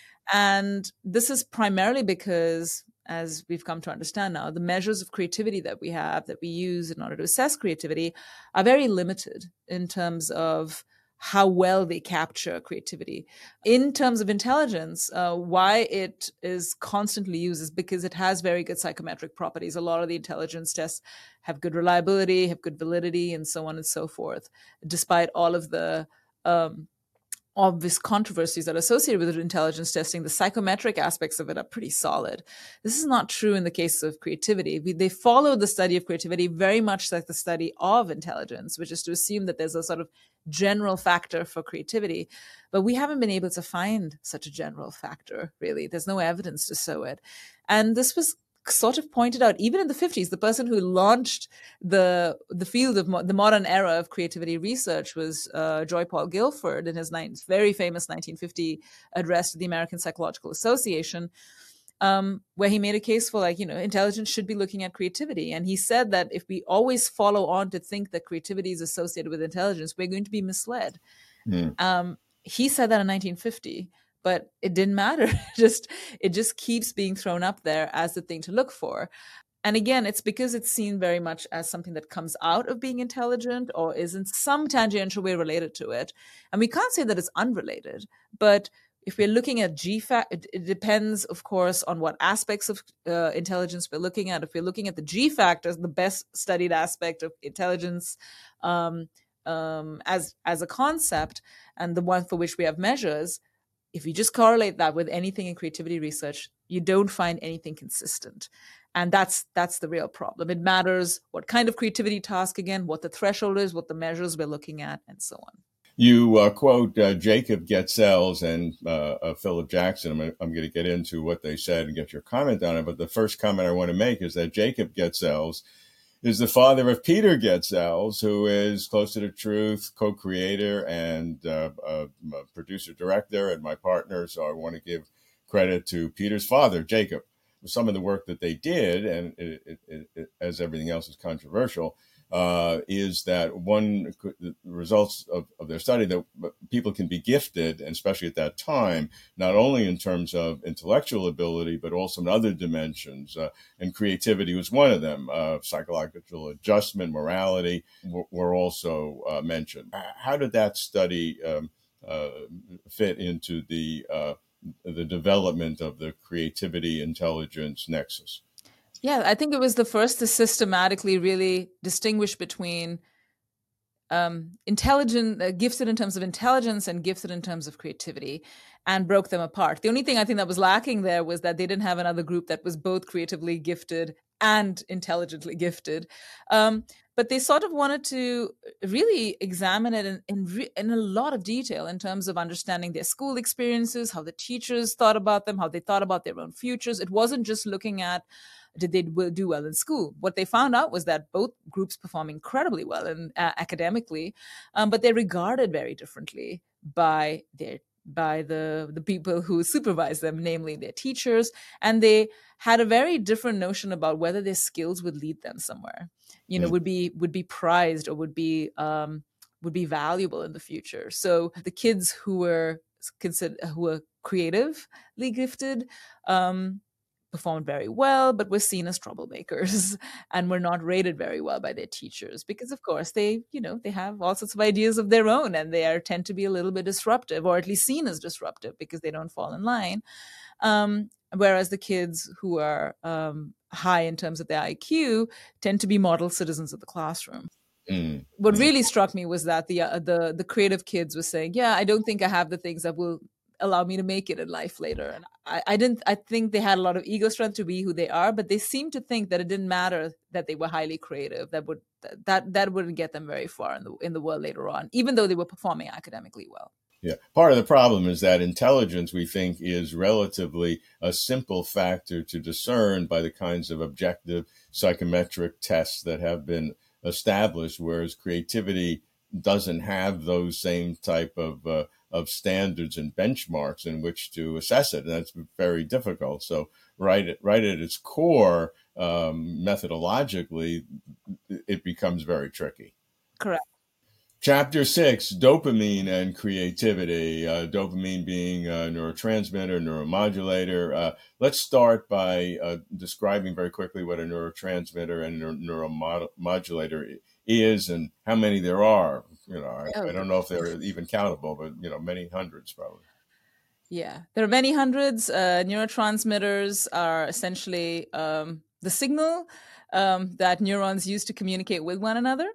and this is primarily because, as we've come to understand now, the measures of creativity that we have, that we use in order to assess creativity, are very limited in terms of how well they capture creativity. In terms of intelligence, uh, why it is constantly used is because it has very good psychometric properties. A lot of the intelligence tests have good reliability, have good validity, and so on and so forth, despite all of the um, obvious controversies that are associated with intelligence testing. The psychometric aspects of it are pretty solid. This is not true in the case of creativity. We, they follow the study of creativity very much like the study of intelligence, which is to assume that there's a sort of general factor for creativity. But we haven't been able to find such a general factor, really. There's no evidence to show it. And this was sort of pointed out even in the fifties. The person who launched the the field of mo- the modern era of creativity research was uh, Joy Paul Guilford in his nine, very famous nineteen fifty address to the American Psychological Association, um, where he made a case for, like, you know, intelligence should be looking at creativity. And he said that if we always follow on to think that creativity is associated with intelligence, we're going to be misled. Mm. Um, he said that in nineteen fifty. But it didn't matter. just it just keeps being thrown up there as the thing to look for. And again, it's because it's seen very much as something that comes out of being intelligent or is in some tangential way related to it. And we can't say that it's unrelated. But if we're looking at G factor, it, it depends, of course, on what aspects of uh, intelligence we're looking at. If we're looking at the G factors, the best studied aspect of intelligence um, um, as as a concept, and the one for which we have measures, if you just correlate that with anything in creativity research, you don't find anything consistent. And that's that's the real problem. It matters what kind of creativity task, again, what the threshold is, what the measures we're looking at, and so on. You uh, quote uh, Jacob Getzels and uh, uh, Philip Jackson. I'm, I'm going to get into what they said and get your comment on it. But the first comment I want to make is that Jacob Getzels is the father of Peter Getzels, who is Closer to Truth co-creator and uh, uh, producer-director, and my partner. So I want to give credit to Peter's father, Jacob, for some of the work that they did. And it, it, it, it, as everything else is controversial, uh, is that one the results of, of their study that people can be gifted, and especially at that time, not only in terms of intellectual ability, but also in other dimensions. Uh, and creativity was one of them. Uh, psychological adjustment, morality w- were also uh, mentioned. How did that study um, uh, fit into the uh, the development of the creativity intelligence nexus? Yeah, I think it was the first to systematically really distinguish between um, intelligent, uh, gifted in terms of intelligence and gifted in terms of creativity, and broke them apart. The only thing I think that was lacking there was that they didn't have another group that was both creatively gifted and intelligently gifted. Um, but they sort of wanted to really examine it in, in, re- in a lot of detail in terms of understanding their school experiences, how the teachers thought about them, how they thought about their own futures. It wasn't just looking at did they do well in school. What they found out was that both groups perform incredibly well in, uh, academically, um, but they're regarded very differently by their by the the people who supervise them, namely their teachers, and they had a very different notion about whether their skills would lead them somewhere, you know, mm. would be would be prized or would be um, would be valuable in the future. So the kids who were considered who were creatively gifted um, performed very well, but were seen as troublemakers and were not rated very well by their teachers because, of course, they, you know, they have all sorts of ideas of their own and they are tend to be a little bit disruptive, or at least seen as disruptive because they don't fall in line. Um, whereas the kids who are um, high in terms of their I Q tend to be model citizens of the classroom. Mm. What really struck me was that the uh, the the creative kids were saying, "Yeah, I don't think I have the things that will allow me to make it in life later." And I, I didn't. I think they had a lot of ego strength to be who they are, but they seemed to think that it didn't matter that they were highly creative. That would that that wouldn't get them very far in the in the world later on, even though they were performing academically well. Yeah, part of the problem is that intelligence, we think, is relatively a simple factor to discern by the kinds of objective psychometric tests that have been established, whereas creativity doesn't have those same type of uh, of standards and benchmarks in which to assess it. And that's very difficult. So right at, right at its core, um, methodologically, it becomes very tricky. Correct. Chapter six, dopamine and creativity, uh, dopamine being a neurotransmitter, neuromodulator. Uh, let's start by uh, describing very quickly what a neurotransmitter and a neuromodulator is and how many there are. You know, I, oh. I don't know if they're even countable, but, you know, many hundreds probably. Yeah, there are many hundreds. Uh, neurotransmitters are essentially um, the signal um, that neurons use to communicate with one another.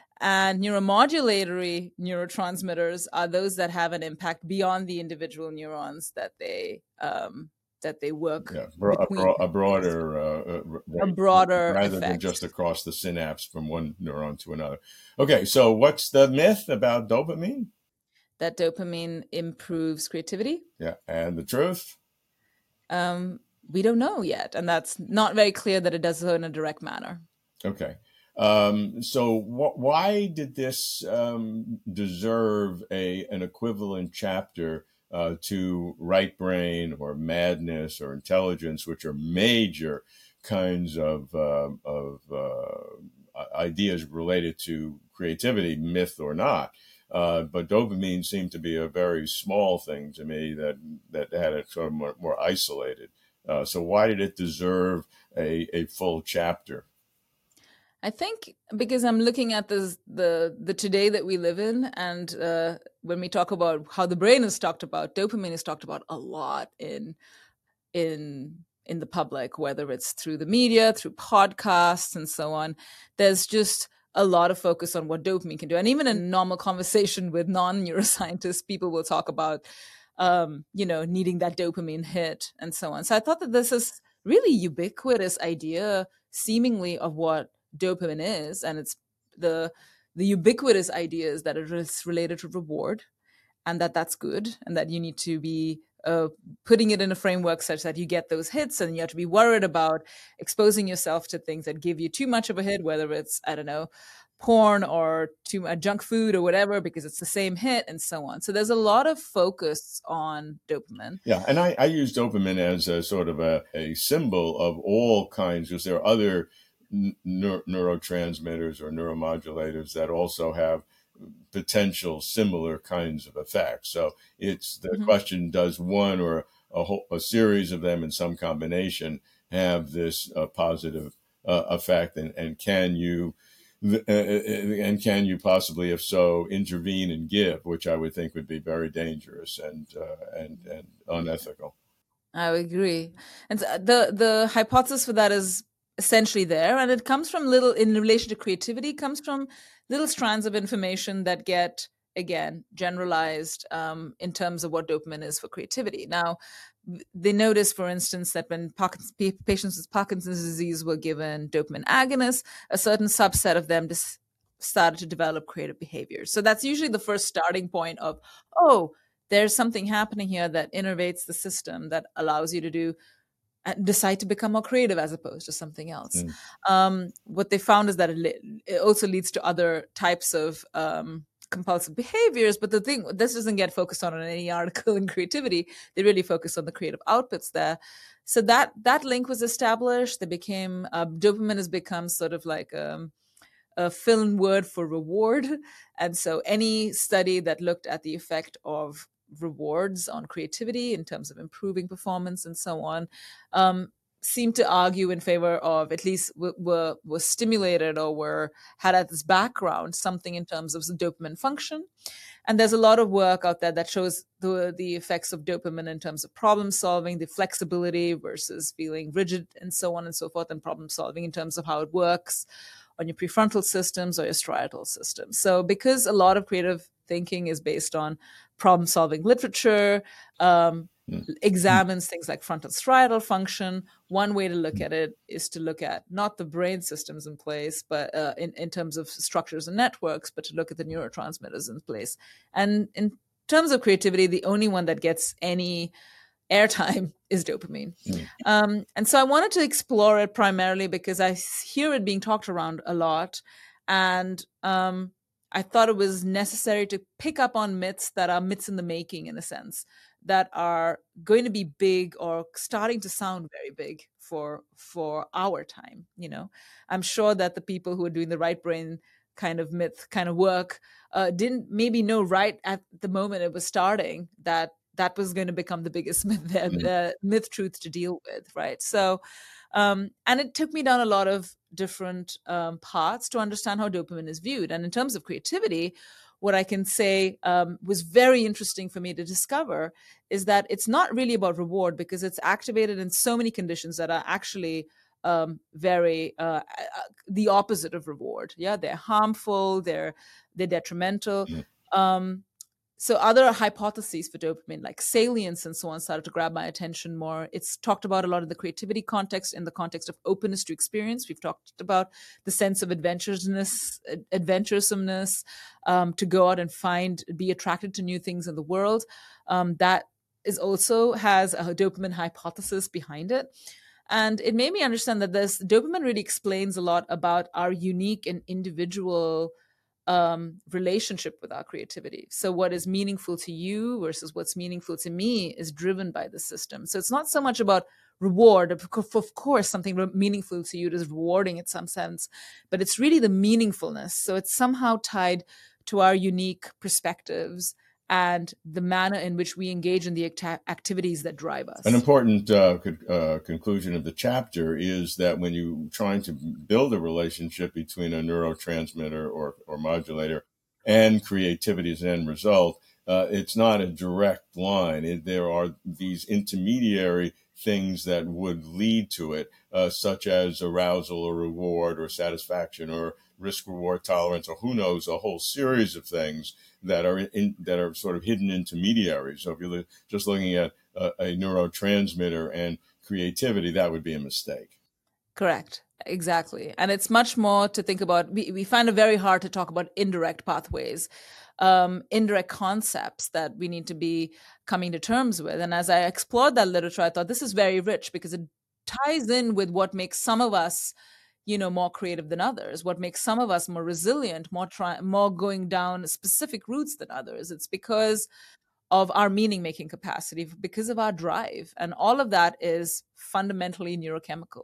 And neuromodulatory neurotransmitters are those that have an impact beyond the individual neurons that they um, that they work. Yeah, bro- a, bro- a broader, uh, a broader rather effect. than just across the synapse from one neuron to another. Okay, so what's the myth about dopamine? That dopamine improves creativity. Yeah, and the truth? Um, we don't know yet, and that's not very clear that it does so in a direct manner. Okay. Um, so wh- why did this um, deserve a an equivalent chapter uh, to right brain or madness or intelligence, which are major kinds of uh, of uh, ideas related to creativity, myth or not? Uh, but dopamine seemed to be a very small thing to me that that had it sort of more, more isolated. Uh, so why did it deserve a, a full chapter? I think because I'm looking at this, the the today that we live in, and uh, when we talk about how the brain is talked about, dopamine is talked about a lot in in in the public, whether it's through the media, through podcasts, and so on. There's just a lot of focus on what dopamine can do, and even in normal conversation with non-neuroscientists, people will talk about um, you know needing that dopamine hit and so on. So I thought that this is really ubiquitous idea, seemingly, of what dopamine is, and it's the the ubiquitous idea is that it is related to reward, and that that's good, and that you need to be uh, putting it in a framework such that you get those hits, and you have to be worried about exposing yourself to things that give you too much of a hit, whether it's, I don't know, porn or too much junk food or whatever, because it's the same hit and so on. So there's a lot of focus on dopamine. Yeah, and I, I use dopamine as a sort of a, a symbol of all kinds, because there are other n- neur- neurotransmitters or neuromodulators that also have potential similar kinds of effects. So it's the Mhm. question: does one or a whole a series of them in some combination have this uh, positive uh, effect, and and can you uh, and can you possibly, if so, intervene and give, which I would think would be very dangerous and uh, and and unethical. I would agree. And so the the hypothesis for that is essentially there, and it comes from little in relation to creativity, comes from little strands of information that get again generalized um, in terms of what dopamine is for creativity. Now, w- they noticed, for instance, that when Parkinson's, pa- patients with Parkinson's disease were given dopamine agonists, a certain subset of them dis- started to develop creative behaviors. So that's usually the first starting point of, oh, there's something happening here that innervates the system that allows you to do uh, decide to become more creative as opposed to something else. Mm. Um, what they found is that it, li- it also leads to other types of um, compulsive behaviors. But the thing, this doesn't get focused on in any article in creativity. They really focus on the creative outputs there. So that that link was established. They became uh, dopamine has become sort of like um, a film word for reward. And so any study that looked at the effect of rewards on creativity in terms of improving performance and so on um, seemed to argue in favor of at least w- were were stimulated or were had at this background something in terms of the dopamine function. And there's a lot of work out there that shows the the effects of dopamine in terms of problem solving, the flexibility versus feeling rigid, and so on and so forth, and problem solving in terms of how it works on your prefrontal systems or your striatal systems. So because a lot of creative thinking is based on problem solving literature, um, Mm. examines things like frontal striatal function. One way to look at it is to look at not the brain systems in place, but uh, in, in terms of structures and networks, but to look at the neurotransmitters in place. And in terms of creativity, the only one that gets any airtime is dopamine. Mm. Um, and so I wanted to explore it primarily because I hear it being talked around a lot. And um, I thought it was necessary to pick up on myths that are myths in the making, in a sense, that are going to be big or starting to sound very big for for our time. You know, I'm sure that the people who are doing the right brain kind of myth kind of work uh, didn't maybe know right at the moment it was starting that that was going to become the biggest myth, uh, myth truth to deal with, right? So, um, and it took me down a lot of different um, paths to understand how dopamine is viewed. And in terms of creativity, what I can say um, was very interesting for me to discover is that it's not really about reward because it's activated in so many conditions that are actually um, very uh, uh, the opposite of reward. Yeah, they're harmful, they're they're detrimental. Mm. Um, so other hypotheses for dopamine like salience and so on started to grab my attention more. It's talked about a lot in the creativity context, in the context of openness to experience. We've talked about the sense of adventurousness adventuresomeness, um, to go out and find, be attracted to new things in the world. Um, that is also has a dopamine hypothesis behind it. And it made me understand that this dopamine really explains a lot about our unique and individual um, relationship with our creativity. So, what is meaningful to you versus what's meaningful to me is driven by the system. So, it's not so much about reward. Of course, something meaningful to you is rewarding in some sense, but it's really the meaningfulness. So, it's somehow tied to our unique perspectives and the manner in which we engage in the act- activities that drive us. An important uh, co- uh, conclusion of the chapter is that when you're trying to build a relationship between a neurotransmitter or, or modulator and creativity as an end result, uh, it's not a direct line. It, there are these intermediary things that would lead to it, uh, such as arousal or reward or satisfaction or risk reward tolerance, or who knows, a whole series of things that are in, that are sort of hidden intermediaries. So if you're just looking at a, a neurotransmitter and creativity, that would be a mistake. Correct. Exactly. And it's much more to think about. We, we find it very hard to talk about indirect pathways, um, indirect concepts that we need to be coming to terms with. And as I explored that literature, I thought this is very rich because it ties in with what makes some of us, you know, more creative than others, what makes some of us more resilient, more try, more going down specific routes than others. It's because of our meaning making capacity, because of our drive. And all of that is fundamentally neurochemical.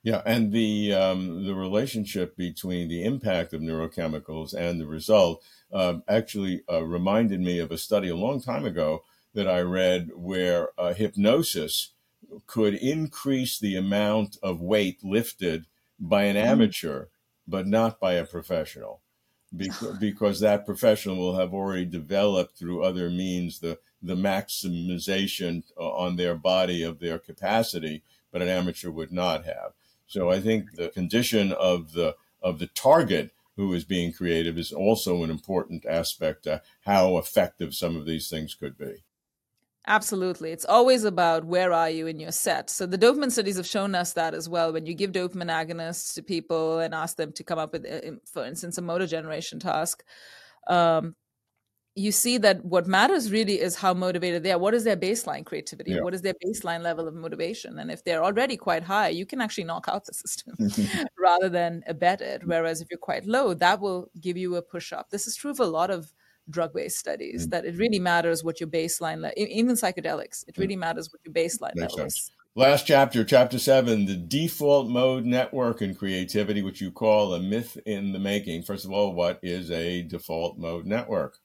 Yeah, and the um, the relationship between the impact of neurochemicals and the result um, actually uh, reminded me of a study a long time ago that I read where uh, hypnosis could increase the amount of weight lifted by an Mm. amateur, but not by a professional, because, because that professional will have already developed through other means the the maximization uh, on their body of their capacity, but an amateur would not have. So I think the condition of the of the target who is being creative is also an important aspect to how effective some of these things could be. Absolutely. It's always about where are you in your set. So the dopamine studies have shown us that as well. When you give dopamine agonists to people and ask them to come up with, uh, for instance, a motor generation task, um, you see that what matters really is how motivated they are. What is their baseline creativity? Yeah. What is their baseline level of motivation? And if they're already quite high, you can actually knock out the system rather than abet it. Whereas if you're quite low, that will give you a push up. This is true of a lot of drug-based studies, that it really matters what your baseline, le- e- even psychedelics, it really matters what your baseline Makes level sense. is. Last chapter, chapter seven, the default mode network and creativity, which you call a myth in the making. First of all, what is a default mode network?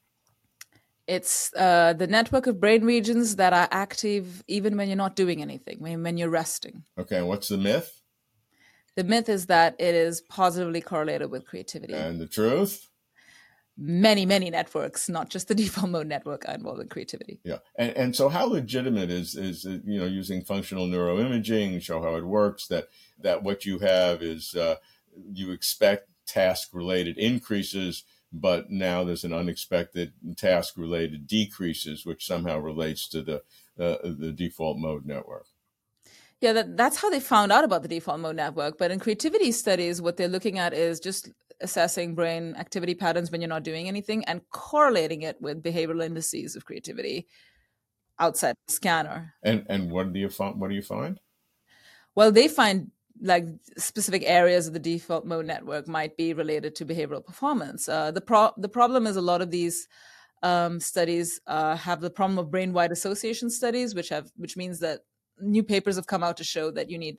It's uh, the network of brain regions that are active even when you're not doing anything, when, when you're resting. Okay, and what's the myth? The myth is that it is positively correlated with creativity. And the truth? Many, many networks, not just the default mode network, are involved in creativity. Yeah, and and so how legitimate is is you know using functional neuroimaging, show how it works, that that what you have is uh, you expect task related increases, but now there's an unexpected task related decreases, which somehow relates to the uh, the default mode network. Yeah, that, that's how they found out about the default mode network. But in creativity studies, what they're looking at is just assessing brain activity patterns when you're not doing anything and correlating it with behavioral indices of creativity outside the scanner. And and what do you find? What do you find? Well, they find like specific areas of the default mode network might be related to behavioral performance. Uh, the pro- the problem is a lot of these um, studies uh, have the problem of brain-wide association studies, which have which means that new papers have come out to show that you need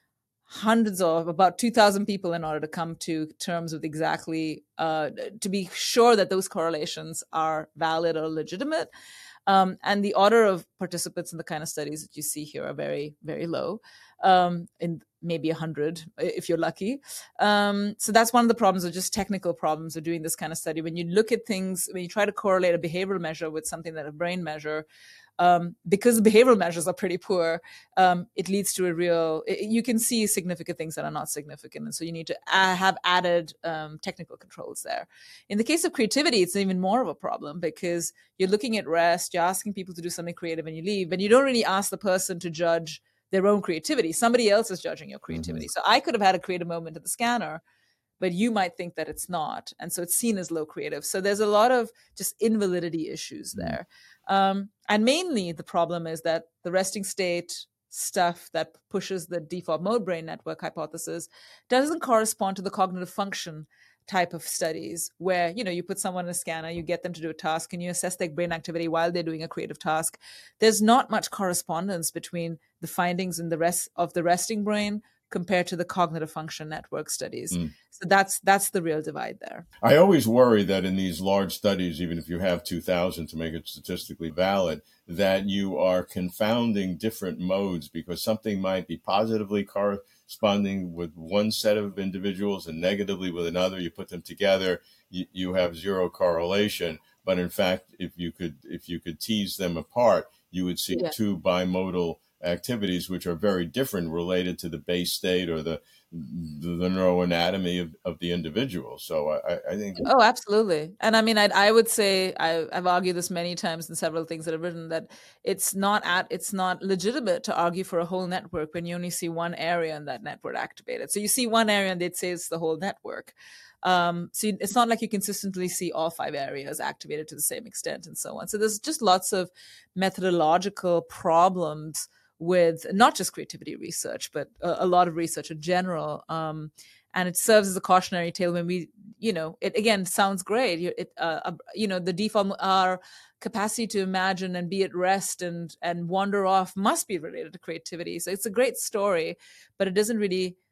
hundreds of about two thousand people in order to come to terms with exactly uh, to be sure that those correlations are valid or legitimate. Um, and the order of participants in the kind of studies that you see here are very, very low, um, in maybe one hundred if you're lucky. Um, so that's one of the problems, or just technical problems of doing this kind of study. When you look at things, when you try to correlate a behavioral measure with something that a brain measure, um, because the behavioral measures are pretty poor, um, it leads to a real, it, you can see significant things that are not significant. And so you need to uh, have added um, technical controls there. In the case of creativity, it's even more of a problem because you're looking at rest, you're asking people to do something creative and you leave, and you don't really ask the person to judge their own creativity. Somebody else is judging your creativity. Mm-hmm. So I could have had a creative moment at the scanner, but you might think that it's not. And so it's seen as low creative. So there's a lot of just invalidity issues mm-hmm. there. Um, and mainly the problem is that the resting state stuff that pushes the default mode brain network hypothesis doesn't correspond to the cognitive function type of studies where, you know, you put someone in a scanner, you get them to do a task and you assess their brain activity while they're doing a creative task. There's not much correspondence between the findings in the rest of the resting brain compared to the cognitive function network studies. Mm. So that's that's the real divide there. I always worry that in these large studies, even if you have two thousand to make it statistically valid, that you are confounding different modes because something might be positively corresponding with one set of individuals and negatively with another. You put them together, you, you have zero correlation. But in fact, if you could if you could tease them apart, you would see yeah. two bimodal activities which are very different related to the base state or the the, the neuroanatomy of, of the individual. So I, I think oh absolutely. And I mean I I would say I, I've argued this many times in several things that I've written that it's not at it's not legitimate to argue for a whole network when you only see one area in that network activated. So you see one area and they'd say it's the whole network. Um, so it's not like you consistently see all five areas activated to the same extent and so on. So there's just lots of methodological problems with not just creativity research, but a, a lot of research in general. Um, and it serves as a cautionary tale when we, you know, it again sounds great. It, uh, uh, you know, the default, our capacity to imagine and be at rest and and wander off must be related to creativity. So it's a great story, but it doesn't really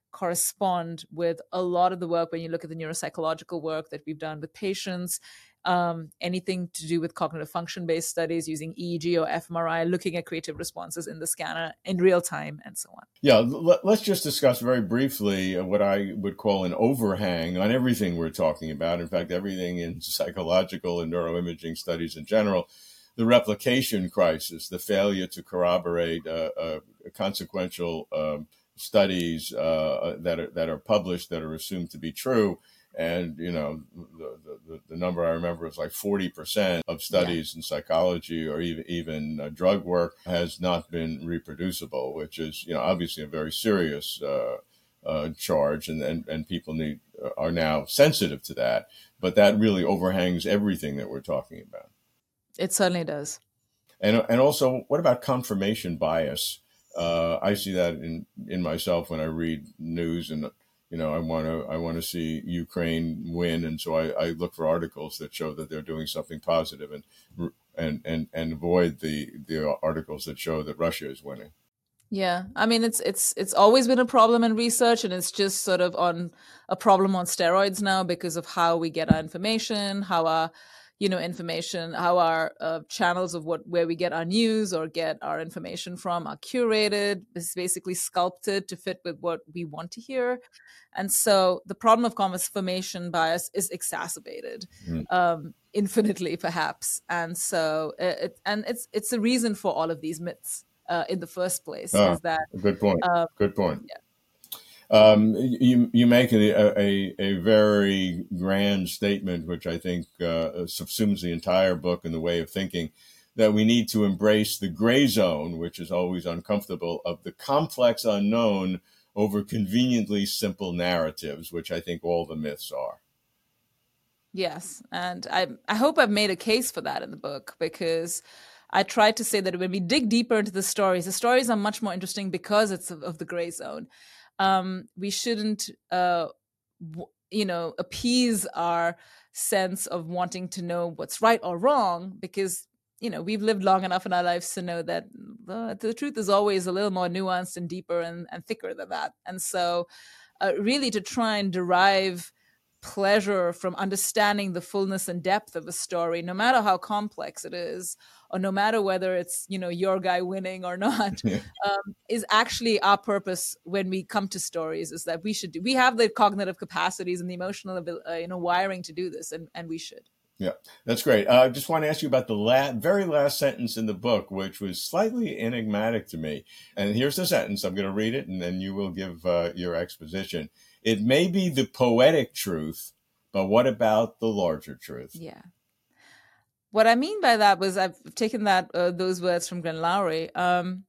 correspond with a lot of the work when you look at the neuropsychological work that we've done with patients, um, anything to do with cognitive function-based studies using E E G or f M R I, looking at creative responses in the scanner in real time and so on. Yeah, l- let's just discuss very briefly what I would call an overhang on everything we're talking about. In fact, everything in psychological and neuroimaging studies in general, the replication crisis, the failure to corroborate uh, uh, consequential um, studies uh, that are, that are published that are assumed to be true. And, you know, the, the, the number I remember is like forty percent of studies yeah. in psychology or even, even uh, drug work has not been reproducible, which is, you know, obviously a very serious uh, uh, charge. And, and, and people need are now sensitive to that. But that really overhangs everything that we're talking about. It certainly does. And, and also, what about confirmation bias? Uh, I see that in, in myself when I read news and you know, I want to I want to see Ukraine win, and so I, I look for articles that show that they're doing something positive, and and and and avoid the the articles that show that Russia is winning. Yeah, I mean, it's it's it's always been a problem in research, and it's just sort of on a problem on steroids now because of how we get our information, how our you know information, how our uh, channels of what where we get our news or get our information from are curated. It's basically sculpted to fit with what we want to hear. And so the problem of confirmation bias is exacerbated mm. um, infinitely, perhaps. And so it, and it's it's a reason for all of these myths uh, in the first place. Oh, is that good point? Uh, good point. Yeah. Um, you you make a, a a very grand statement, which I think uh, subsumes the entire book and the way of thinking, that we need to embrace the gray zone, which is always uncomfortable, of the complex unknown over conveniently simple narratives, which I think all the myths are. Yes, and I I hope I've made a case for that in the book, because I tried to say that when we dig deeper into the stories, the stories are much more interesting because it's of, of the gray zone. Um, we shouldn't, uh, w- you know, appease our sense of wanting to know what's right or wrong, because, you know, we've lived long enough in our lives to know that uh, the truth is always a little more nuanced and deeper and, and thicker than that. And so uh, really to try and derive pleasure from understanding the fullness and depth of a story, no matter how complex it is, or no matter whether it's, you know, your guy winning or not, Yeah. um, is actually our purpose when we come to stories, is that we should do, we have the cognitive capacities and the emotional, uh, you know, wiring to do this, and, and we should. Yeah, that's great. I uh, just want to ask you about the la- very last sentence in the book, which was slightly enigmatic to me. And here's the sentence. I'm going to read it, and then you will give uh, your exposition. It may be the poetic truth, but what about the larger truth? Yeah. What I mean by that was I've taken that uh, those words from Glenn Loury. Um,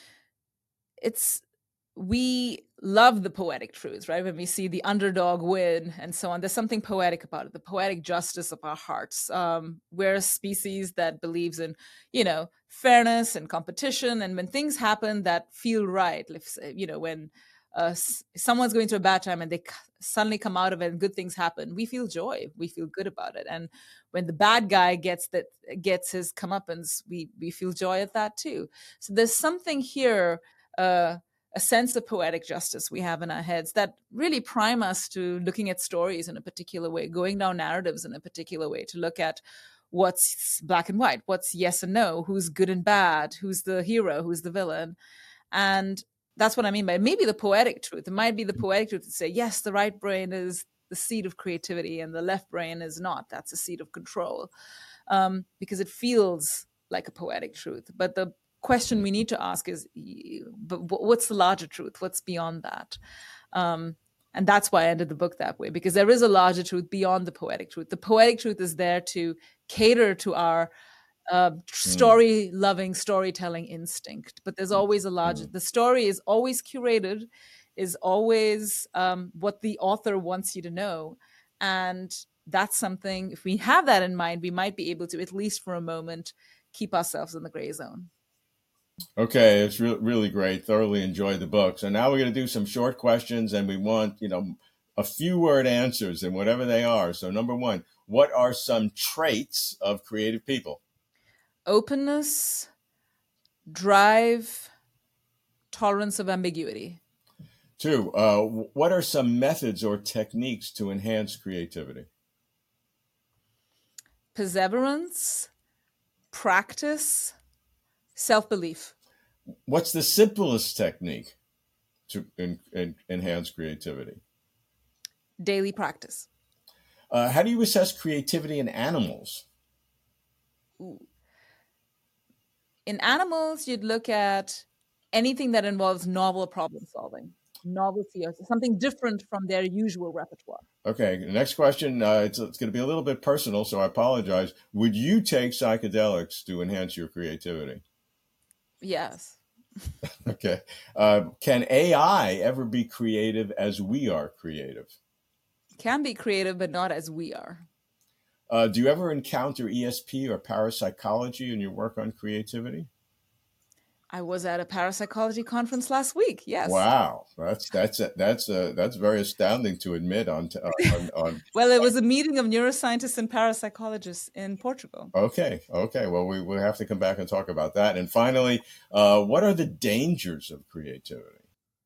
it's we love the poetic truths, right? When we see the underdog win and so on, there's something poetic about it, the poetic justice of our hearts. Um, we're a species that believes in, you know, fairness and competition. And when things happen that feel right, if, you know, when uh, someone's going through a bad time and they suddenly come out of it and good things happen, we feel joy, we feel good about it. And when the bad guy gets that gets his comeuppance, we we feel joy at that too. So there's something here, uh, a sense of poetic justice we have in our heads that really prime us to looking at stories in a particular way, going down narratives in a particular way, to look at what's black and white, what's yes and no, who's good and bad, who's the hero, who's the villain. And that's what I mean by maybe the poetic truth. It might be the poetic truth to say, yes, the right brain is the seat of creativity and the left brain is not. That's a seat of control, um, because it feels like a poetic truth. But the question we need to ask is, but what's the larger truth? What's beyond that? Um, and that's why I ended the book that way, because there is a larger truth beyond the poetic truth. The poetic truth is there to cater to our uh, story-loving, storytelling instinct. But there's always a larger, the story is always curated, is always um, what the author wants you to know. And that's something, if we have that in mind, we might be able to, at least for a moment, keep ourselves in the gray zone. Okay, it's re- really great. Thoroughly enjoyed the book. So now we're going to do some short questions, and we want, you know, a few word answers, and whatever they are. So number one, what are some traits of creative people? Openness, drive, tolerance of ambiguity. Two, uh, what are some methods or techniques to enhance creativity? Perseverance, practice, self-belief. What's the simplest technique to in, in, enhance creativity? Daily practice. Uh, how do you assess creativity in animals? Ooh. In animals, you'd look at anything that involves novel problem solving, novelty, or something different from their usual repertoire. Okay, next question. Uh, it's it's going to be a little bit personal, so I apologize. Would you take psychedelics to enhance your creativity? Yes. Okay. Uh, can A I ever be creative as we are creative? Can be creative, but not as we are. Uh, do you ever encounter E S P or parapsychology in your work on creativity? I was at a parapsychology conference last week. Yes. Wow, that's that's a, that's a, that's very astounding to admit on on, on. Well, it was a meeting of neuroscientists and parapsychologists in Portugal. Okay, okay. Well, we we have to come back and talk about that. And finally, uh, what are the dangers of creativity?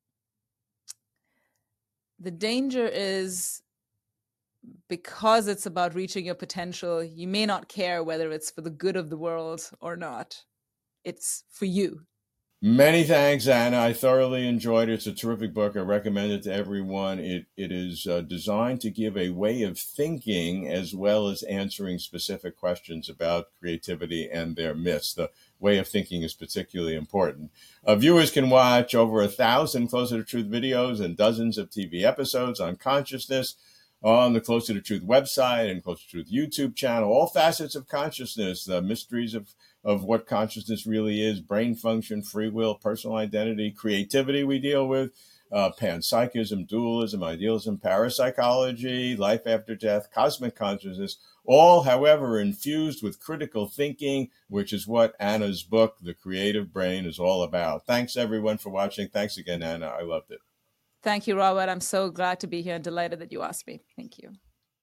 The danger is, because it's about reaching your potential, you may not care whether it's for the good of the world or not. It's for you. Many thanks, Anna. I thoroughly enjoyed it. It's a terrific book. I recommend it to everyone. It It is uh, designed to give a way of thinking as well as answering specific questions about creativity and their myths. The way of thinking is particularly important. Uh, viewers can watch over a thousand Closer to Truth videos and dozens of T V episodes on consciousness on the Closer to Truth website and Closer to Truth YouTube channel. All facets of consciousness, the mysteries of of what consciousness really is, brain function, free will, personal identity, creativity we deal with, uh, panpsychism, dualism, idealism, parapsychology, life after death, cosmic consciousness, all, however, infused with critical thinking, which is what Anna's book, The Creative Brain, is all about. Thanks, everyone, for watching. Thanks again, Anna. I loved it. Thank you, Robert. I'm so glad to be here and delighted that you asked me. Thank you.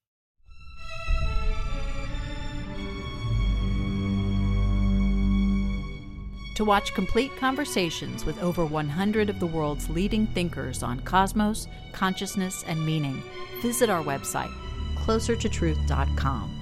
To watch complete conversations with over one hundred of the world's leading thinkers on cosmos, consciousness, and meaning, visit our website, closer to truth dot com.